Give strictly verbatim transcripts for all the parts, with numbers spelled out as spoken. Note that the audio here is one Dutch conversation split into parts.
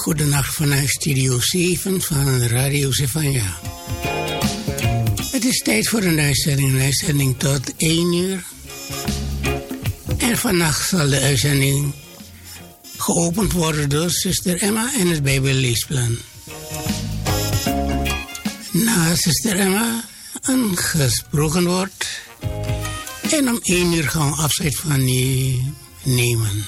Goedenacht vanuit Studio zeven van Radio Zefania. Het is tijd voor een uitzending, een uitzending tot één uur. En vannacht zal de uitzending geopend worden door zuster Emma en het Bijbelleesplan. Na zuster Emma een gesproken woord. En om één uur gaan we afscheid van u nemen.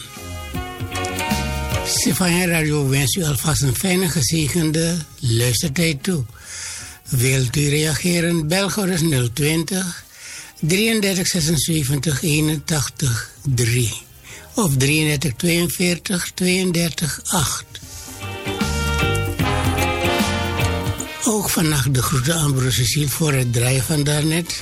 Zefania Radio wens u alvast een fijne gezegende luistertijd toe. Wilt u reageren? Bel gerust nul twintig, drieëndertig zesenzeventig, eenentachtig drie of drieëndertig tweeënveertig, tweeëndertig acht. Ook vannacht de groeten aan broer Cecile voor het draaien van daarnet.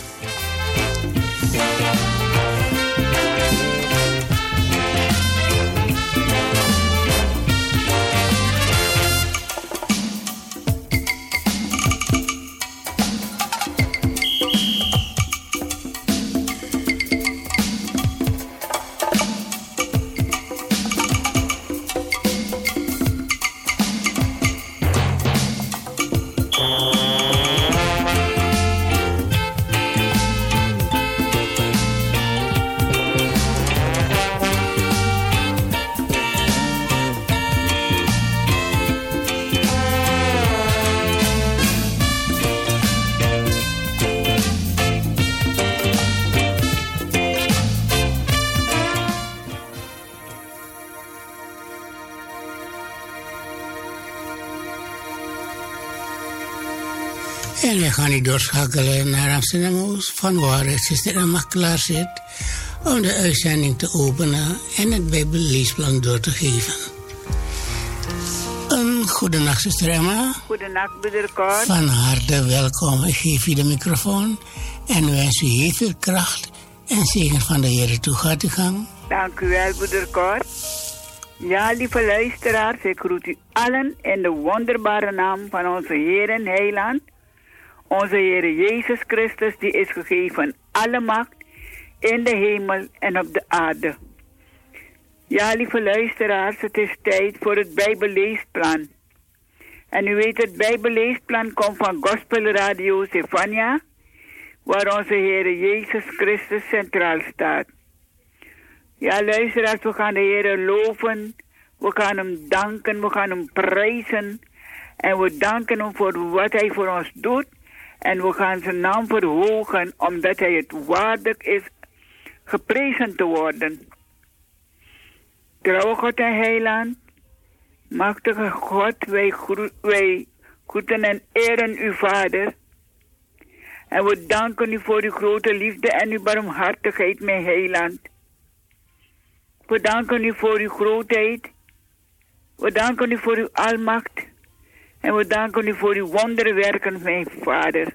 En we gaan nu doorschakelen naar Amsterdam-Oost, van waar zuster Emma klaar zit om de uitzending te openen en het Bijbelleesplan door te geven. Een goedenacht, zuster Emma. Goedenacht, broeder Cor. Van harte welkom. Ik geef u de microfoon en wens u heel veel kracht en zegen van de Heer toe. Gaat u gang. Dank u wel, broeder Cor. Ja, lieve luisteraars, ik groet u allen in de wonderbare naam van onze Heer en Heiland, onze Heer Jezus Christus, die is gegeven alle macht in de hemel en op de aarde. Ja, lieve luisteraars, het is tijd voor het Bijbelleesplan. En u weet, het Bijbelleesplan komt van Gospel Radio Zefania, waar onze Heer Jezus Christus centraal staat. Ja, luisteraars, we gaan de Heer loven, we gaan hem danken, we gaan hem prijzen. En we danken hem voor wat hij voor ons doet. En we gaan zijn naam verhogen, omdat hij het waardig is geprezen te worden. Trouwe God en heiland, machtige God, wij, gro- wij groeten en eren uw Vader. En we danken u voor uw grote liefde en uw barmhartigheid, mijn heiland. We danken u voor uw grootheid. We danken u voor uw almacht. En we danken u voor uw wonderwerken, mijn Vader.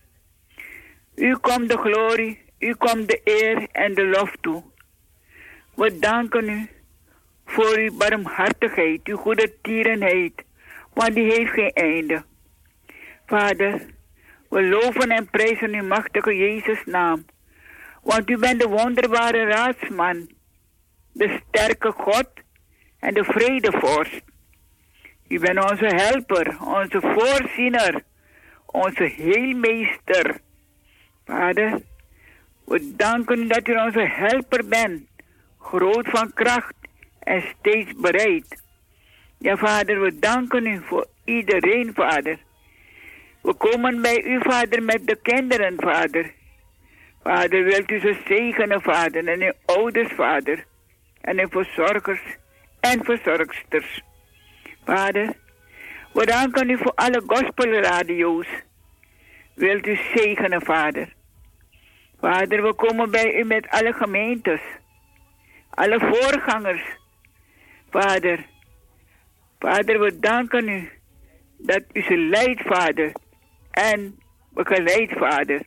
U komt de glorie, u komt de eer en de lof toe. We danken u voor uw barmhartigheid, uw goede tierenheid, want die heeft geen einde. Vader, we loven en prijzen uw machtige Jezus' naam, want u bent de wonderbare raadsman, de sterke God en de vredevorst. U bent onze helper, onze voorziener, onze heelmeester. Vader, we danken u dat u onze helper bent, groot van kracht en steeds bereid. Ja, Vader, we danken u voor iedereen, Vader. We komen bij u, Vader, met de kinderen, Vader. Vader, wilt u ze zegenen, Vader, en uw ouders, Vader, en uw verzorgers en verzorgsters. Vader, we danken u voor alle gospelradio's. Wilt u zegenen, Vader. Vader, we komen bij u met alle gemeentes. Alle voorgangers. Vader. Vader, we danken u dat u ze leidt, Vader. En begeleidt, Vader.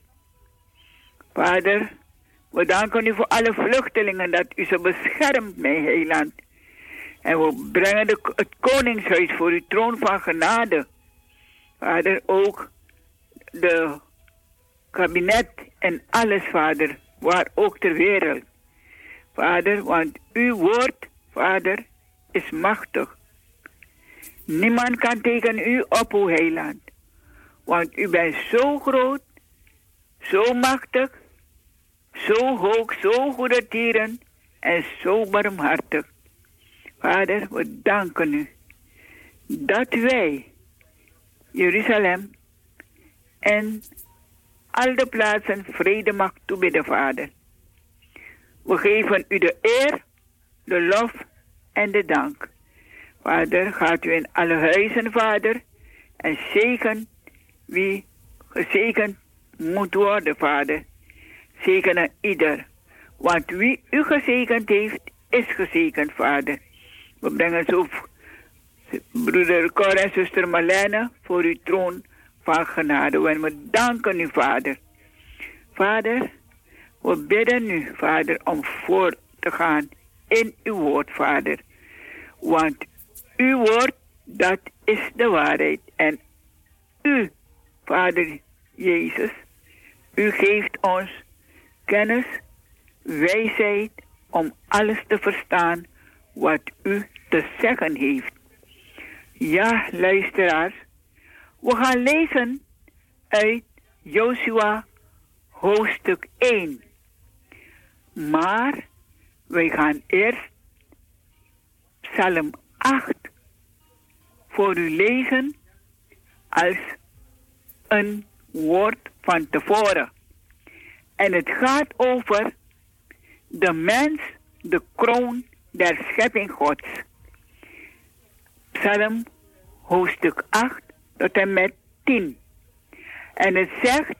Vader, we danken u voor alle vluchtelingen dat u ze beschermt, mijn heiland. En we brengen de, het koningshuis voor uw troon van genade. Vader, ook de kabinet en alles, Vader, waar ook ter wereld. Vader, want uw woord, Vader, is machtig. Niemand kan tegen u op, o heiland. Want u bent zo groot, zo machtig, zo hoog, zo goede tieren en zo barmhartig. Vader, we danken u dat wij Jeruzalem en al de plaatsen vrede mag toebidden, Vader. We geven u de eer, de lof en de dank. Vader, gaat u in alle huizen, Vader, en zegen wie gezegend moet worden, Vader. Zegenen ieder. Want wie u gezegend heeft, is gezegend, Vader. We brengen zo broeder Cor en zuster Marlene voor uw troon van genade. En we danken u, Vader. Vader, we bidden u, Vader, om voor te gaan in uw woord, Vader. Want uw woord, dat is de waarheid. En u, Vader Jezus, u geeft ons kennis, wijsheid om alles te verstaan wat u te zeggen heeft. Ja, luisteraars, we gaan lezen uit Josua hoofdstuk één. Maar wij gaan eerst Psalm acht voor u lezen als een woord van tevoren. En het gaat over de mens, de kroon der schepping Gods. Psalm hoofdstuk acht tot en met tien. En het zegt: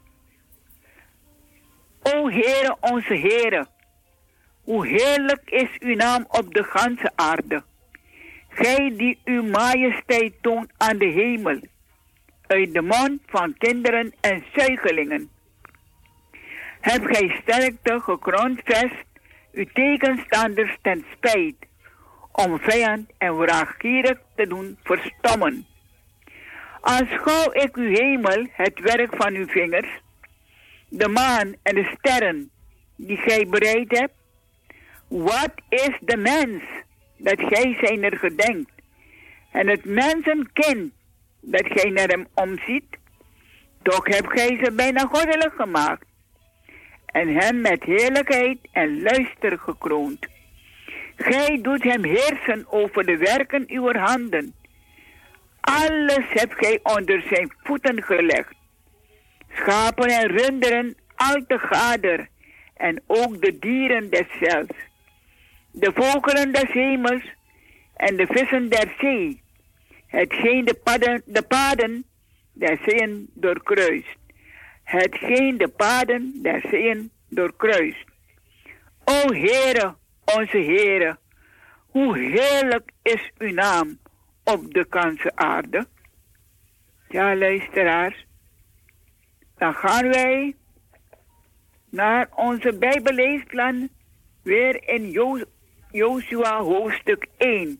O Heere, onze Heere, hoe heerlijk is uw naam op de ganse aarde. Gij die uw majesteit toont aan de hemel, uit de mond van kinderen en zuigelingen. Hebt gij sterkte gegrondvest, uw tegenstanders ten spijt, om vijand en wraakgierig te doen verstommen. Aanschouw ik uw hemel, het werk van uw vingers, de maan en de sterren die gij bereid hebt. Wat is de mens, dat gij zijner gedenkt, en het mensenkind, dat gij naar hem omziet? Toch hebt gij ze bijna goddelijk gemaakt, en hem met heerlijkheid en luister gekroond. Gij doet hem heersen over de werken uw handen. Alles hebt gij onder zijn voeten gelegd. Schapen en runderen, al te gader, en ook de dieren des velds. De vogelen des hemels en de vissen der zee, hetgeen de paden, de paden der zeeën doorkruist. Hetgeen de paden der zeeën doorkruist. O Heere, onze Heere, hoe heerlijk is uw naam op de ganse aarde. Ja, luisteraars, dan gaan wij naar onze Bijbelleesplan weer in jo- Josua hoofdstuk één.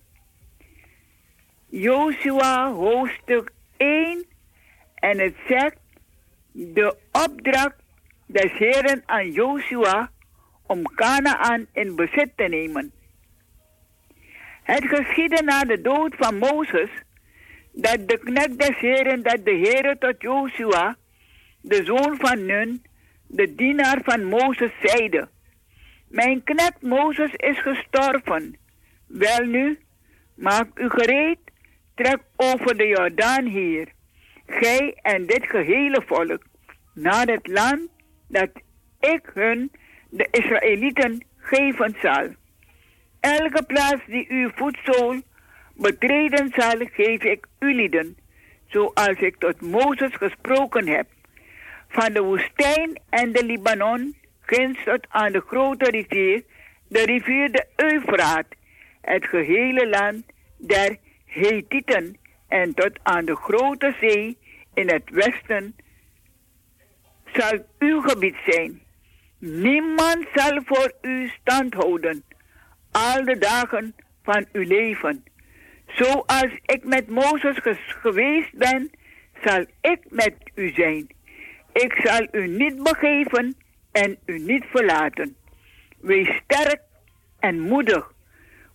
Josua hoofdstuk één, en het zegt: de opdracht des Heeren aan Josua om Kanaan in bezit te nemen. Het geschiedde na de dood van Mozes, dat de knecht des Heeren, dat de Heere tot Josua, de zoon van Nun, de dienaar van Mozes, zeide: mijn knecht Mozes is gestorven. Welnu, maak u gereed, trek over de Jordaan hier, gij en dit gehele volk, naar het land dat ik hun, de Israëlieten, geven zal. Elke plaats die uw voetzool betreden zal, geef ik ulieden, zoals ik tot Mozes gesproken heb. Van de woestijn en de Libanon, ginds tot aan de grote rivier, de rivier de Eufraat, het gehele land der Hethieten, en tot aan de grote zee in het westen, zal uw gebied zijn. Niemand zal voor u stand houden, al de dagen van uw leven. Zoals ik met Mozes geweest ben, zal ik met u zijn. Ik zal u niet begeven en u niet verlaten. Wees sterk en moedig,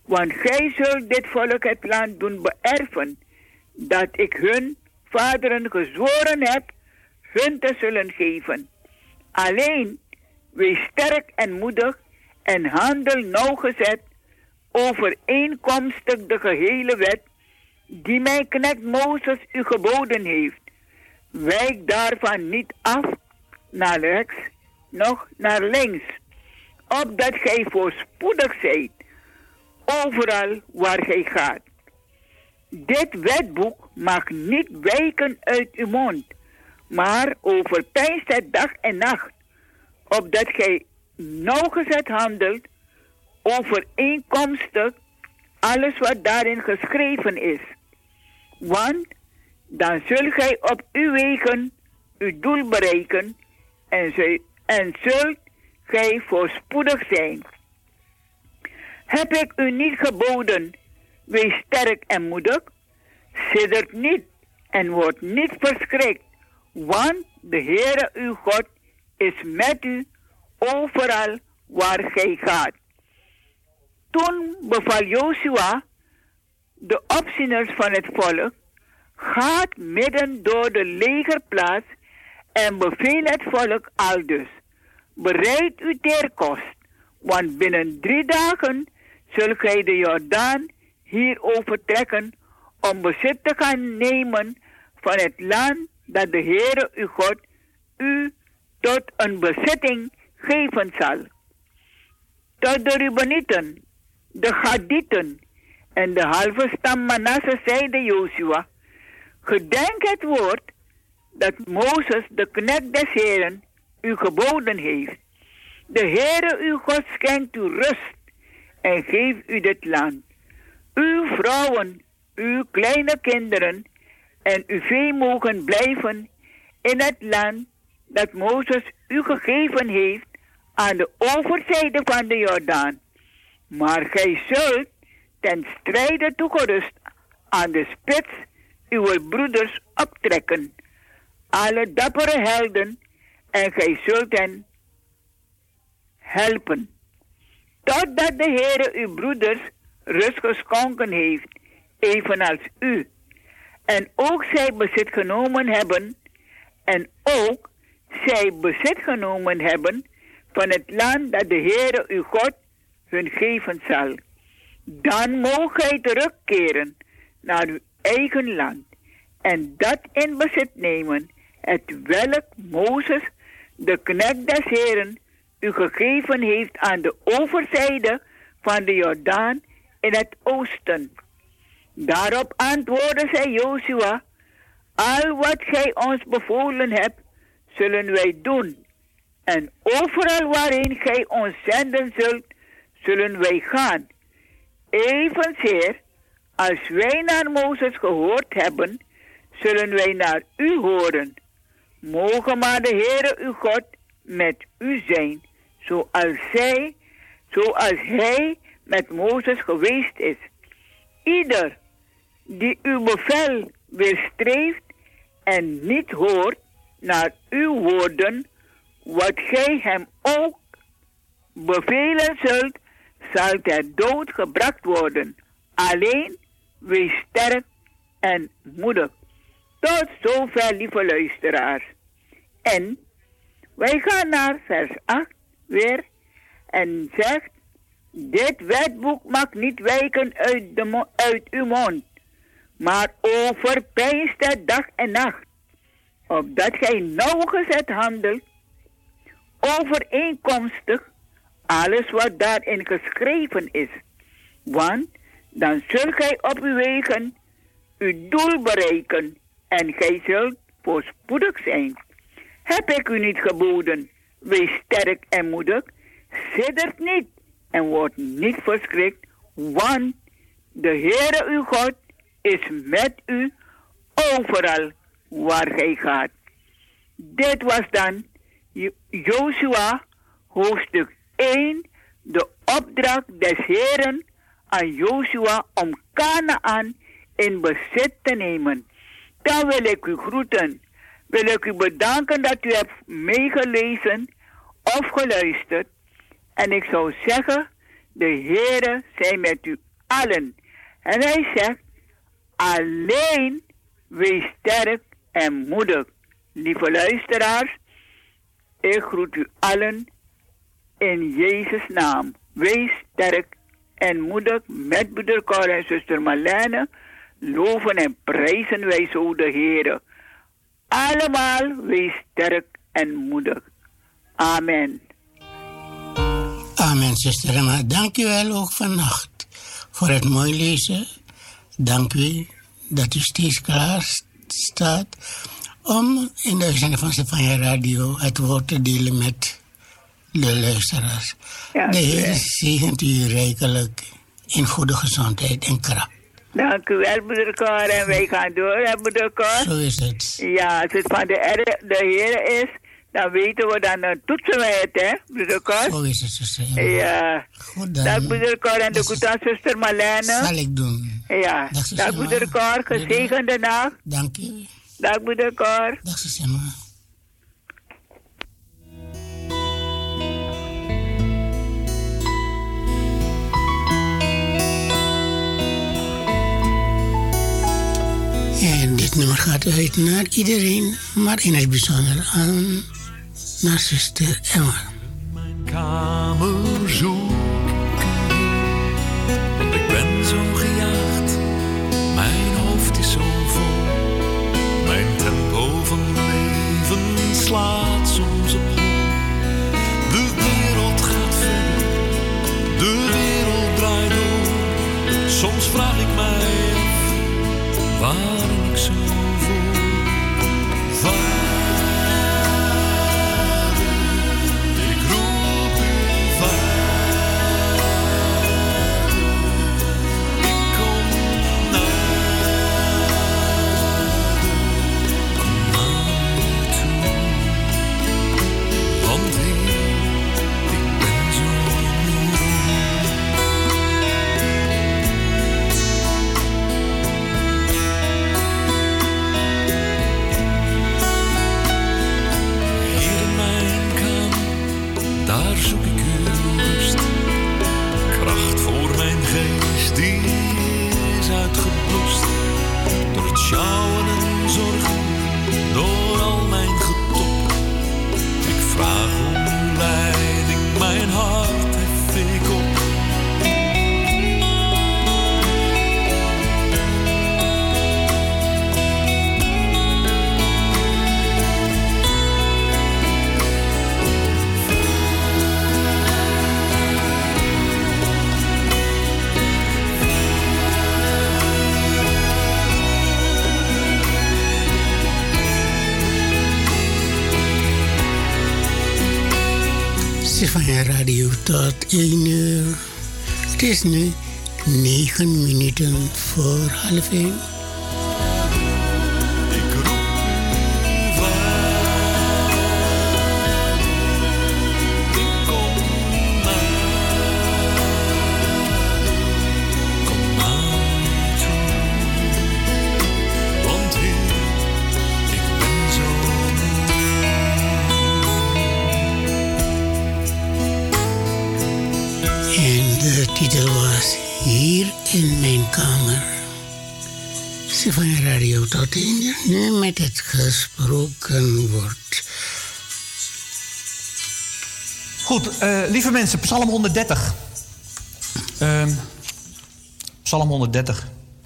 Want gij zult dit volk het land doen beërven, dat ik hun vaderen gezworen heb, hun te zullen geven. Alleen, wees sterk en moedig en handel nauwgezet, overeenkomstig de gehele wet, die mijn knecht Mozes u geboden heeft. Wijk daarvan niet af naar rechts, noch naar links, opdat gij voorspoedig zijt, overal waar gij gaat. Dit wetboek mag niet wijken uit uw mond, maar overpeinst het dag en nacht, opdat gij nauwgezet handelt, overeenkomstig alles wat daarin geschreven is. Want dan zult gij op uw wegen uw doel bereiken en, zul, en zult gij voorspoedig zijn. Heb ik u niet geboden, wees sterk en moedig, siddert niet en word niet verschrikt, want de Heere uw God is met u overal waar gij gaat. Toen beval Josua de opzieners van het volk, gaat midden door de legerplaats en beveel het volk aldus: bereid u ter kost, want binnen drie dagen zult gij de Jordaan hier overtrekken om bezit te gaan nemen van het land dat de Heere uw God u tot een bezitting geven zal. Tot de Reubenieten, de Gadieten en de halve stam Manasse zeide Josua: gedenk het woord dat Mozes, de knecht des Heeren, u geboden heeft. De Heere uw God schenkt u rust en geeft u dit land. Uw vrouwen, uw kleine kinderen en uw vee mogen blijven in het land dat Mozes u gegeven heeft aan de overzijde van de Jordaan. Maar gij zult ten strijde toegerust aan de spits uw broeders optrekken, alle dappere helden, en gij zult hen helpen, totdat de Heere uw broeders rust geschonken heeft, evenals u, en ook zij bezit genomen hebben, en ook zij bezit genomen hebben van het land dat de Heere uw God hun geven zal. Dan moogt gij terugkeren naar uw eigen land en dat in bezit nemen, het welk Mozes, de knecht des Heeren, u gegeven heeft aan de overzijde van de Jordaan in het oosten. Daarop antwoordde zij Josua: al wat gij ons bevolen hebt, zullen wij doen. En overal waarin gij ons zenden zult, zullen wij gaan. Evenzeer als wij naar Mozes gehoord hebben, zullen wij naar u horen. Mogen maar de Heere uw God met u zijn, zoals zij, zoals hij met Mozes geweest is. Ieder die uw bevel weerstreeft en niet hoort naar uw woorden, wat gij hem ook bevelen zult, zal ter dood gebracht worden. Alleen wees sterk en moedig. Tot zover, lieve luisteraars. En wij gaan naar vers acht weer en zegt: dit wetboek mag niet wijken uit, de mo- uit uw mond, maar overpeinst het dag en nacht, opdat gij nauwgezet handelt, overeenkomstig alles wat daarin geschreven is. Want dan zult gij op uw wegen uw doel bereiken en gij zult voorspoedig zijn. Heb ik u niet geboden, wees sterk en moedig, siddert niet en word niet verschrikt, want de Heere uw God is met u overal waar gij gaat. Dit was dan Josua, hoofdstuk één, de opdracht des Heeren aan Josua om Kanaan in bezit te nemen. Dan wil ik u groeten. Wil ik u bedanken dat u hebt meegelezen of geluisterd. En ik zou zeggen, de Heere zij met u allen. En hij zegt, alleen wees sterk en moedig. Lieve luisteraars, ik groet u allen in Jezus' naam. Wees sterk en moedig met broeder Cor en zuster Marlene. Loven en prijzen wij zo de Heere. Allemaal wees sterk en moedig. Amen. Amen, zuster Emma. Dank u wel ook vannacht voor het mooi lezen. Dank u dat u steeds klaar staat om in de uitzending van Stefania Radio het woord te delen met de luisteraars. Ja, de Heer zegent u rijkelijk in goede gezondheid en kracht. Dank u wel, broeder Cor. En wij gaan door, hè, broeder Cor? Zo is het. Ja, als het van de, er, de Heer is, dan weten we, dan uh, toetsen wij het, hè, broeder Cor? Zo is het, zuster. Ja. ja. Goed dan. Dag, broeder Cor. En de goed aan zuster Marlene. Zal ik doen. Ja. Dag, Dag broeder Cor. Gezegende nacht. Dank u. Dag, broeder Cor. Dag, zuster Emma. En dit nummer gaat uit naar iedereen, maar in het bijzonder aan naar zuster Emma. Mijn kamer zoek ik, want ik ben zo gejaagd. Mijn hoofd is zo vol, mijn tempo van leven slaat soms op hol. De wereld gaat verder, de wereld draait door. Soms vraag ik mij af waarom ik zo voel. Vader, ik roep u vader. Ik kom nader, kom naar u toe. Want Heer, ik ben zo moe. Daar zoek ik uw rust. Kracht voor mijn geest, die is uitgeblust. Door het sjouwen en zorgen, door al mijn getop. Ik vraag om leiding, mijn hart hef ik op. Stefania Radio tot één uur. Het is nu negen minuten voor half één. Ik roep u vader, ik kom nader, kom naar u toe. Want Heer, ik ben zo moe. En de titel was Hier in mijn kamer. Stefania Radio tot één uur. Nu met het gesproken woord. Goed, uh, lieve mensen, Psalm honderddertig. Uh, Psalm honderddertig.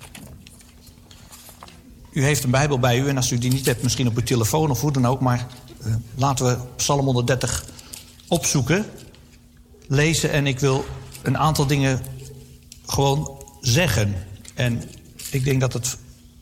U heeft een Bijbel bij u en als u die niet hebt, misschien op uw telefoon of hoe dan ook. Maar uh, laten we Psalm honderddertig opzoeken, lezen en ik wil een aantal dingen gewoon zeggen. En ik denk dat het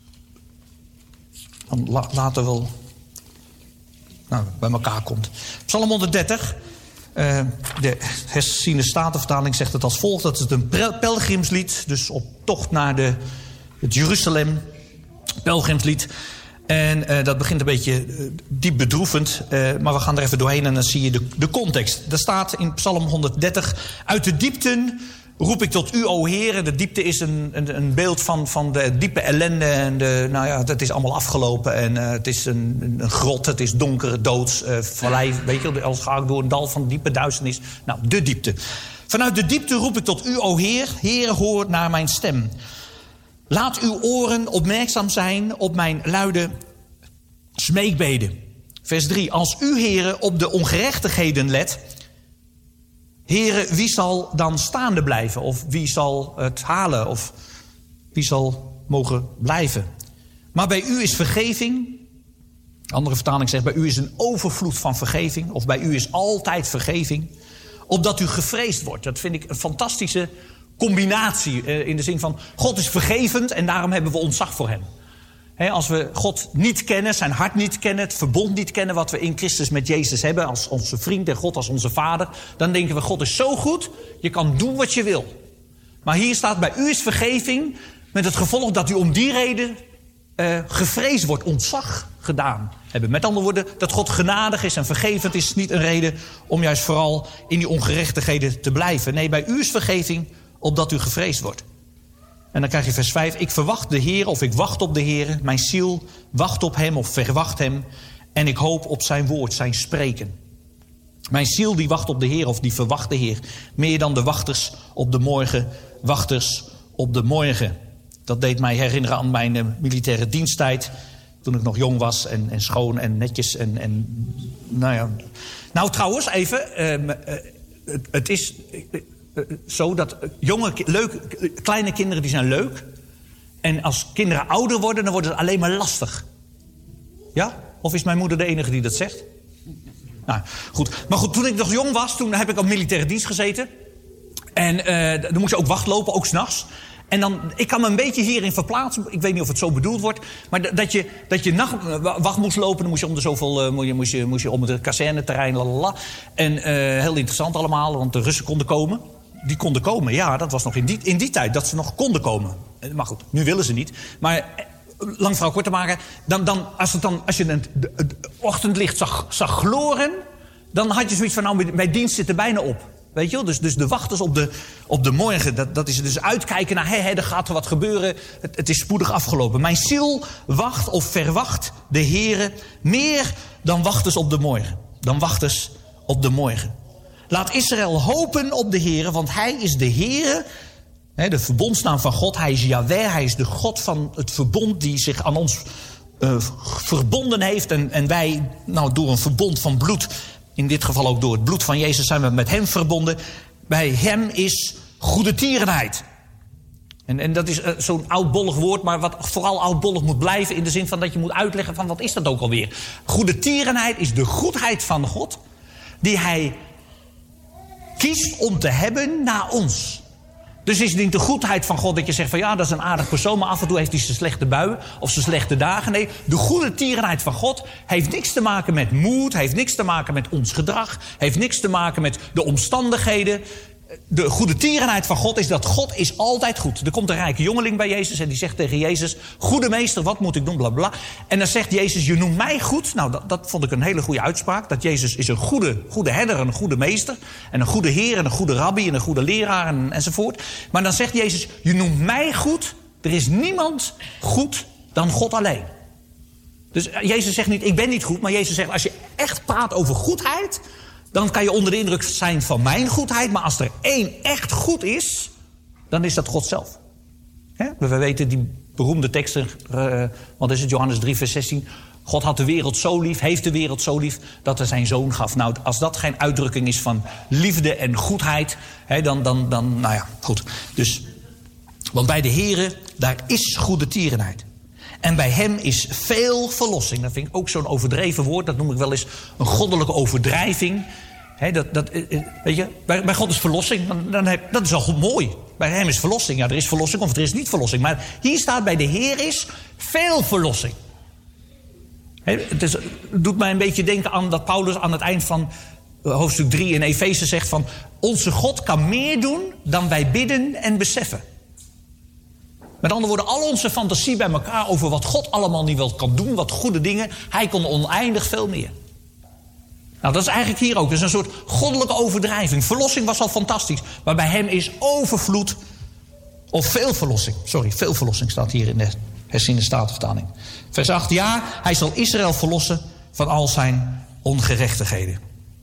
dan la- later wel nou, bij elkaar komt. Psalm honderddertig. Uh, de herziene statenvertaling zegt het als volgt. Dat is een pelgrimslied. Dus op tocht naar de, het Jeruzalem. Pelgrimslied. En uh, dat begint een beetje uh, diep bedroevend. Uh, maar we gaan er even doorheen en dan zie je de, de context. Er staat in Psalm honderddertig. Uit de diepten roep ik tot u, o Heere. De diepte is een, een, een beeld van, van de diepe ellende. En de, nou ja, het is allemaal afgelopen. En uh, het is een, een grot, het is donker, doods, uh, vallei. Weet je, als ga ik door een dal van diepe duisternis. Nou, de diepte. Vanuit de diepte roep ik tot u, o Heer. Heere, hoor naar mijn stem. Laat uw oren opmerkzaam zijn op mijn luide smeekbeden. Vers drie. Als u, Heere, op de ongerechtigheden let, Heere, wie zal dan staande blijven? Of wie zal het halen? Of wie zal mogen blijven? Maar bij u is vergeving. Andere vertaling zegt, bij u is een overvloed van vergeving. Of bij u is altijd vergeving. Opdat u gevreesd wordt. Dat vind ik een fantastische combinatie. Eh, in de zin van, God is vergevend en daarom hebben we ontzag voor hem. He, als we God niet kennen, zijn hart niet kennen, het verbond niet kennen wat we in Christus met Jezus hebben, als onze vriend en God als onze vader, dan denken we, God is zo goed, je kan doen wat je wil. Maar hier staat, bij u is vergeving, met het gevolg dat u om die reden uh, gevreesd wordt, ontzag gedaan hebben. Met andere woorden, dat God genadig is en vergevend is niet een reden om juist vooral in die ongerechtigheden te blijven. Nee, bij u is vergeving, opdat u gevreesd wordt. En dan krijg je vers vijf. Ik verwacht de Heer of ik wacht op de Heer. Mijn ziel wacht op hem of verwacht hem. En ik hoop op zijn woord, zijn spreken. Mijn ziel die wacht op de Heer of die verwacht de Heer. Meer dan de wachters op de morgen. Wachters op de morgen. Dat deed mij herinneren aan mijn uh, militaire diensttijd. Toen ik nog jong was en, en schoon en netjes. En, en, nou, ja. nou trouwens even. Uh, uh, het, het is... Uh, Uh, zo dat uh, jonge, leuk, uh, kleine kinderen die zijn leuk. En als kinderen ouder worden, dan wordt het alleen maar lastig. Ja? Of is mijn moeder de enige die dat zegt? Nou, goed. Maar goed, toen ik nog jong was, toen heb ik op militaire dienst gezeten. En uh, dan moest je ook wachtlopen, ook 's nachts. En dan, ik kan me een beetje hierin verplaatsen. Ik weet niet of het zo bedoeld wordt. Maar dat je, dat je nacht, wacht moest lopen. Dan moest je om de zoveel, uh, moest je, moest je, moest je om het kazerneterrein. Lalala. En uh, heel interessant allemaal, want de Russen konden komen. Die konden komen, ja, dat was nog in die, in die tijd dat ze nog konden komen. Maar goed, nu willen ze niet. Maar lang verhaal kort te maken. Dan, dan, als, het dan, als je het, het ochtendlicht zag, zag gloren, dan had je zoiets van, nou, mijn dienst zit er bijna op. Weet je wel? Dus, dus de wachters op de, op de morgen, dat, dat is dus uitkijken naar, hé, hé, er gaat er wat gebeuren. Het, het is spoedig afgelopen. Mijn ziel wacht of verwacht de Heere meer dan wachters op de morgen. Dan wachters op de morgen. Laat Israël hopen op de Heere, want hij is de Heere, de verbondsnaam van God. Hij is Yahweh, hij is de God van het verbond die zich aan ons uh, verbonden heeft. En, en wij, nou, door een verbond van bloed, in dit geval ook door het bloed van Jezus, zijn we met hem verbonden. Bij hem is goedertierenheid. En, en dat is uh, zo'n oudbollig woord, maar wat vooral oudbollig moet blijven, in de zin van dat je moet uitleggen van wat is dat ook alweer. Goedertierenheid is de goedheid van God, die hij kiest om te hebben naar ons. Dus is het niet de goedheid van God dat je zegt van ja, dat is een aardig persoon, maar af en toe heeft hij zijn slechte buien of zijn slechte dagen. Nee, de goedertierenheid van God heeft niks te maken met moed, heeft niks te maken met ons gedrag, heeft niks te maken met de omstandigheden. De goedertierenheid van God is dat God is altijd goed. Er komt een rijke jongeling bij Jezus en die zegt tegen Jezus, goede meester, wat moet ik doen, bla bla. En dan zegt Jezus, je noemt mij goed. Nou, dat, dat vond ik een hele goede uitspraak. Dat Jezus is een goede, goede herder en een goede meester. En een goede heer en een goede rabbi en een goede leraar en, enzovoort. Maar dan zegt Jezus, je noemt mij goed. Er is niemand goed dan God alleen. Dus Jezus zegt niet, ik ben niet goed. Maar Jezus zegt, als je echt praat over goedheid, dan kan je onder de indruk zijn van mijn goedheid. Maar als er één echt goed is, dan is dat God zelf. He? We weten die beroemde teksten, uh, wat is het, Johannes drie vers zestien. God had de wereld zo lief, heeft de wereld zo lief, dat hij zijn zoon gaf. Nou, als dat geen uitdrukking is van liefde en goedheid, he, dan, dan, dan, nou ja, goed. Dus, want bij de Here, daar is goedertierenheid. En bij hem is veel verlossing. Dat vind ik ook zo'n overdreven woord. Dat noem ik wel eens een goddelijke overdrijving. He, dat, dat, weet je, bij, bij God is verlossing. Dan, dan heb, dat is al goed mooi. Bij hem is verlossing. Ja, er is verlossing of er is niet verlossing. Maar hier staat bij de Heer is veel verlossing. He, het, is, het doet mij een beetje denken aan dat Paulus aan het eind van hoofdstuk drie in Efeze zegt van, onze God kan meer doen dan wij bidden en beseffen. Met andere woorden, al onze fantasie bij elkaar over wat God allemaal niet wel kan doen, wat goede dingen, hij kon oneindig veel meer. Nou, dat is eigenlijk hier ook. Dat is een soort goddelijke overdrijving. Verlossing was al fantastisch. Maar bij hem is overvloed, of veel verlossing. Sorry, veel verlossing staat hier in de herziene statenvertaling. Vers acht, ja, hij zal Israël verlossen van al zijn ongerechtigheden.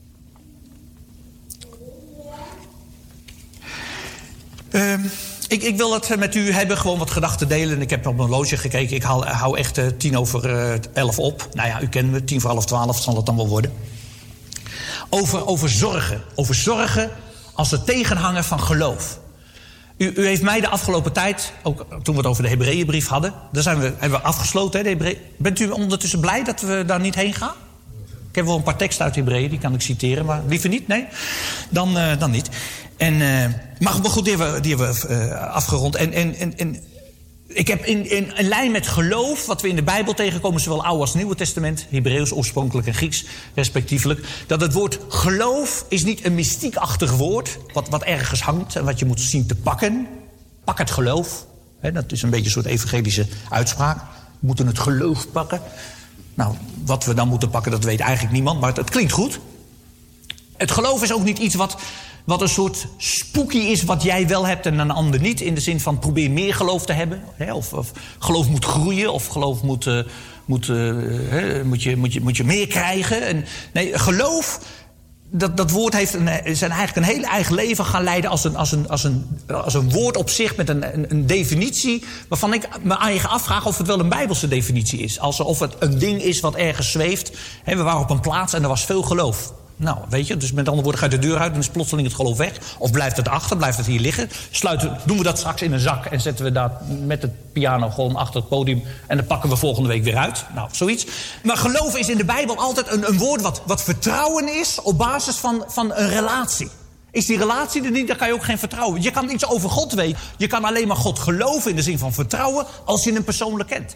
Um, ik, ik wil het met u hebben, gewoon wat gedachten delen. Ik heb op mijn horloge gekeken, ik hou, hou echt uh, tien over uh, elf op. Nou ja, u kent me, tien voor half twaalf zal het dan wel worden. Over, over zorgen. Over zorgen als het tegenhangen van geloof. U, u heeft mij de afgelopen tijd, ook toen we het over de Hebreeënbrief hadden, daar zijn we, hebben we afgesloten. Hè, de Hebreeën. Bent u ondertussen blij dat we daar niet heen gaan? Ik heb wel een paar teksten uit Hebreeën, die kan ik citeren, maar liever niet, nee? Dan, uh, dan niet. En, uh, maar goed, die hebben we, die hebben we uh, afgerond. En, en, en, en ik heb in, in, in lijn met geloof, wat we in de Bijbel tegenkomen, zowel Oude als Nieuwe Testament, Hebreeuws oorspronkelijk en Grieks respectievelijk, dat het woord geloof is niet een mystiekachtig woord, wat, wat ergens hangt en wat je moet zien te pakken. Pak het geloof. He, dat is een beetje een soort evangelische uitspraak. We moeten het geloof pakken. Nou, wat we dan moeten pakken, dat weet eigenlijk niemand, maar het, het klinkt goed. Het geloof is ook niet iets wat, wat een soort spooky is, wat jij wel hebt en een ander niet. In de zin van probeer meer geloof te hebben. Hè, of, of geloof moet groeien, of geloof moet, uh, moet, uh, hè, moet, je, moet, je, moet je meer krijgen. En, nee, geloof, dat, dat woord heeft een, zijn eigenlijk een heel eigen leven gaan leiden als een, als een, als een, als een woord op zich met een, een, een definitie waarvan ik me eigen afvraag of het wel een Bijbelse definitie is. Alsof het een ding is wat ergens zweeft. Hè, we waren op een plaats en er was veel geloof. Nou, weet je, dus met andere woorden, gaat de deur uit en is plotseling het geloof weg. Of blijft het achter, blijft het hier liggen. Sluiten, doen we dat straks in een zak en zetten we dat met het piano gewoon achter het podium. En dan pakken we volgende week weer uit. Nou, zoiets. Maar geloof is in de Bijbel altijd een, een woord wat, wat vertrouwen is op basis van, van een relatie. Is die relatie er niet, dan kan je ook geen vertrouwen. Je kan iets over God weten. Je kan alleen maar God geloven in de zin van vertrouwen als je hem persoonlijk kent.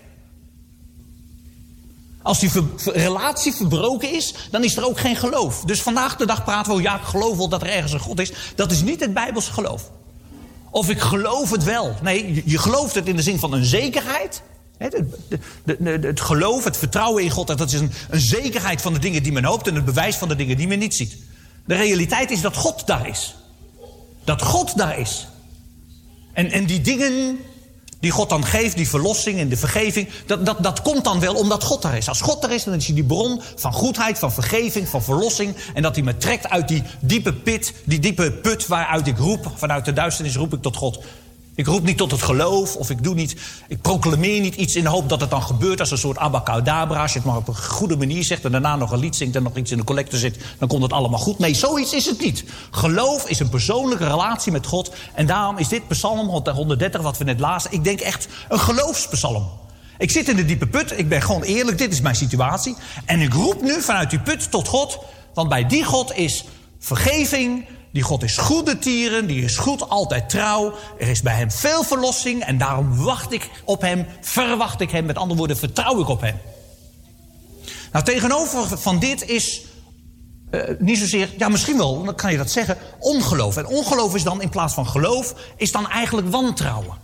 Als die ver, ver, relatie verbroken is, dan is er ook geen geloof. Dus vandaag de dag praten we, ja, ik geloof wel dat er ergens een God is. Dat is niet het Bijbelse geloof. Of ik geloof het wel. Nee, je, je gelooft het in de zin van een zekerheid. He, de, de, de, de, het geloof, het vertrouwen in God, dat is een, een zekerheid van de dingen die men hoopt en het bewijs van de dingen die men niet ziet. De realiteit is dat God daar is. Dat God daar is. En, en die dingen die God dan geeft, die verlossing en de vergeving, dat, dat, dat komt dan wel omdat God daar is. Als God er is, dan is hij die bron van goedheid, van vergeving, van verlossing. En dat hij me trekt uit die diepe pit, die diepe put waaruit ik roep. Vanuit de duisternis roep ik tot God. Ik roep niet tot het geloof, of ik doe niet, ik proclameer niet iets in de hoop dat het dan gebeurt als een soort abacadabra. Als je het maar op een goede manier zegt en daarna nog een lied zingt en nog iets in de collecte zit, dan komt het allemaal goed. Nee, zoiets is het niet. Geloof is een persoonlijke relatie met God. En daarom is dit psalm honderddertig, wat we net lazen, ik denk echt een geloofspsalm. Ik zit in de diepe put, ik ben gewoon eerlijk, dit is mijn situatie. En ik roep nu vanuit die put tot God, want bij die God is vergeving. Die God is goede tieren, die is goed, altijd trouw. Er is bij hem veel verlossing en daarom wacht ik op hem, verwacht ik hem. Met andere woorden, vertrouw ik op hem. Nou, tegenover van dit is uh, niet zozeer, ja misschien wel, dan kan je dat zeggen, ongeloof. En ongeloof is dan in plaats van geloof, is dan eigenlijk wantrouwen.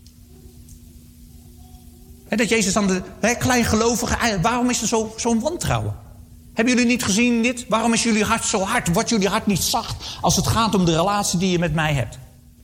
He, dat Jezus dan de he, kleingelovige, waarom is er zo, zo'n wantrouwen? Hebben jullie niet gezien dit? Waarom is jullie hart zo hard? Wordt jullie hart niet zacht als het gaat om de relatie die je met mij hebt?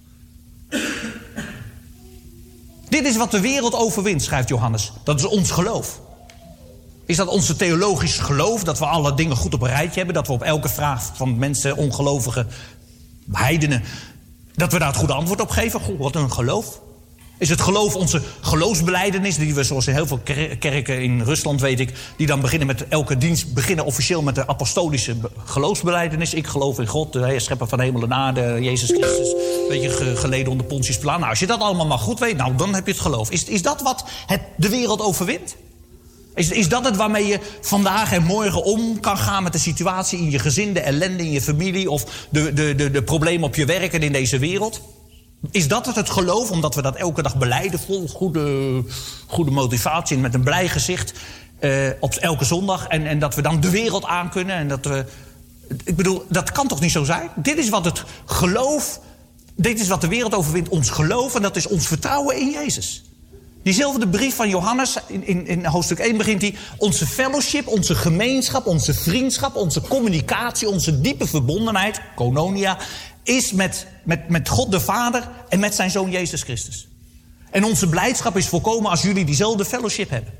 Dit is wat de wereld overwint, schrijft Johannes. Dat is ons geloof. Is dat onze theologisch geloof? Dat we alle dingen goed op een rijtje hebben? Dat we op elke vraag van mensen, ongelovige heidenen, dat we daar het goede antwoord op geven? Goh, wat een geloof. Is het geloof onze geloofsbelijdenis, die we zoals in heel veel kerken in Rusland, weet ik, die dan beginnen met elke dienst, beginnen officieel met de apostolische geloofsbelijdenis. Ik geloof in God, de schepper van hemel en aarde, Jezus Christus, weet je, geleden onder Pontius Pilatus. Nou, als je dat allemaal maar goed weet, nou, dan heb je het geloof. Is, is dat wat het, de wereld overwint? Is, is dat het waarmee je vandaag en morgen om kan gaan met de situatie in je gezin, de ellende in je familie of de, de, de, de problemen op je werk en in deze wereld? Is dat het, het geloof, omdat we dat elke dag belijden, vol goede, goede motivatie en met een blij gezicht uh, op elke zondag, en, en dat we dan de wereld aan kunnen en dat we, ik bedoel, dat kan toch niet zo zijn? Dit is wat het geloof, dit is wat de wereld overwint, ons geloof, en dat is ons vertrouwen in Jezus. Diezelfde brief van Johannes, in, in, in hoofdstuk één begint hij... onze fellowship, onze gemeenschap, onze vriendschap, onze communicatie... onze diepe verbondenheid, koinonia... is met, met, met God de Vader en met zijn Zoon Jezus Christus. En onze blijdschap is volkomen als jullie diezelfde fellowship hebben.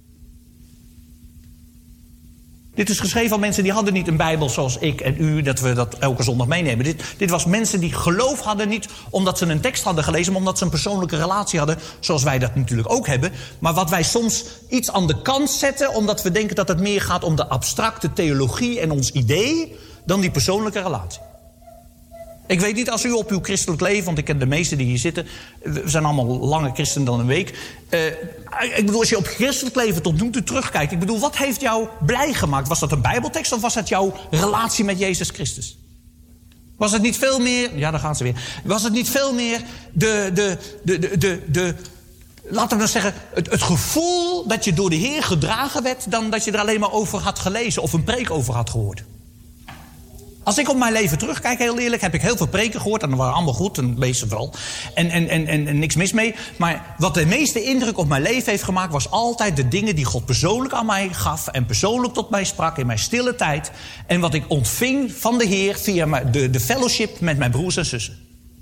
Dit is geschreven aan mensen die hadden niet een Bijbel zoals ik en u... dat we dat elke zondag meenemen. Dit, dit was mensen die geloof hadden niet omdat ze een tekst hadden gelezen... maar omdat ze een persoonlijke relatie hadden, zoals wij dat natuurlijk ook hebben. Maar wat wij soms iets aan de kant zetten... omdat we denken dat het meer gaat om de abstracte theologie en ons idee... dan die persoonlijke relatie. Ik weet niet, als u op uw christelijk leven... want ik ken de meesten die hier zitten... we zijn allemaal langer christen dan een week... Uh, ik bedoel, als je op christelijk leven tot nu toe terugkijkt... ik bedoel, wat heeft jou blij gemaakt? Was dat een bijbeltekst of was dat jouw relatie met Jezus Christus? Was het niet veel meer... ja, daar gaan ze weer. Was het niet veel meer de... de, de, de, de, de laten we dan zeggen, het, het gevoel dat je door de Heer gedragen werd... dan dat je er alleen maar over had gelezen of een preek over had gehoord? Als ik op mijn leven terugkijk, heel eerlijk, heb ik heel veel preken gehoord. En dat waren allemaal goed, en meestal vooral. En, en, en, en, en niks mis mee. Maar wat de meeste indruk op mijn leven heeft gemaakt... was altijd de dingen die God persoonlijk aan mij gaf... en persoonlijk tot mij sprak in mijn stille tijd. En wat ik ontving van de Heer via de, de fellowship met mijn broers en zussen.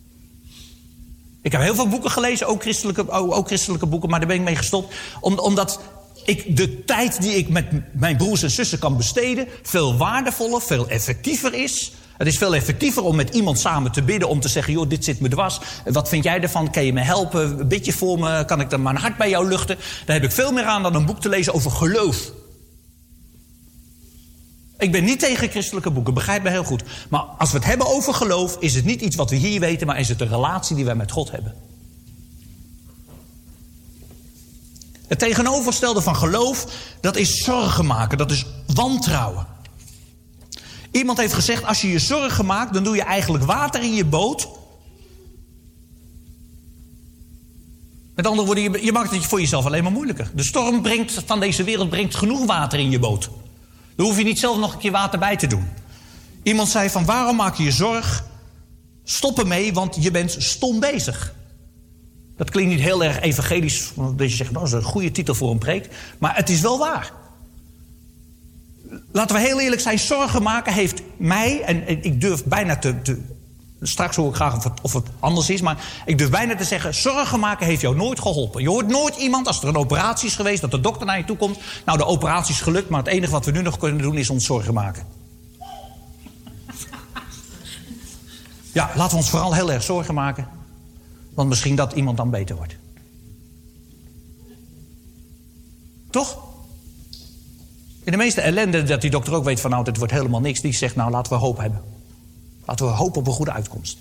Ik heb heel veel boeken gelezen, ook christelijke, ook christelijke boeken... maar daar ben ik mee gestopt, om, omdat... ik de tijd die ik met mijn broers en zussen kan besteden... veel waardevoller, veel effectiever is. Het is veel effectiever om met iemand samen te bidden... om te zeggen, joh, dit zit me dwars. Wat vind jij ervan? Kan je me helpen? Bid je voor me? Kan ik dan mijn hart bij jou luchten? Daar heb ik veel meer aan dan een boek te lezen over geloof. Ik ben niet tegen christelijke boeken, begrijp me heel goed. Maar als we het hebben over geloof... is het niet iets wat we hier weten... maar is het een relatie die wij met God hebben. Het tegenovergestelde van geloof, dat is zorgen maken. Dat is wantrouwen. Iemand heeft gezegd, als je je zorgen maakt... dan doe je eigenlijk water in je boot. Met andere woorden, je, je maakt het voor jezelf alleen maar moeilijker. De storm brengt, van deze wereld brengt genoeg water in je boot. Dan hoef je niet zelf nog een keer water bij te doen. Iemand zei van, waarom maak je je zorg? Stop ermee, want je bent stom bezig. Dat klinkt niet heel erg evangelisch, dat je zegt, nou, dat is een goede titel voor een preek. Maar het is wel waar. Laten we heel eerlijk zijn, zorgen maken heeft mij... en ik durf bijna te... te straks hoor ik graag of het, of het anders is... maar ik durf bijna te zeggen, zorgen maken heeft jou nooit geholpen. Je hoort nooit iemand, als er een operatie is geweest... dat de dokter naar je toe komt. Nou, de operatie is gelukt, maar het enige wat we nu nog kunnen doen... is ons zorgen maken. Ja, laten we ons vooral heel erg zorgen maken... want misschien dat iemand dan beter wordt. Toch? In de meeste ellende dat die dokter ook weet van... nou, dit wordt helemaal niks. Die zegt, nou, laten we hoop hebben. Laten we hopen op een goede uitkomst.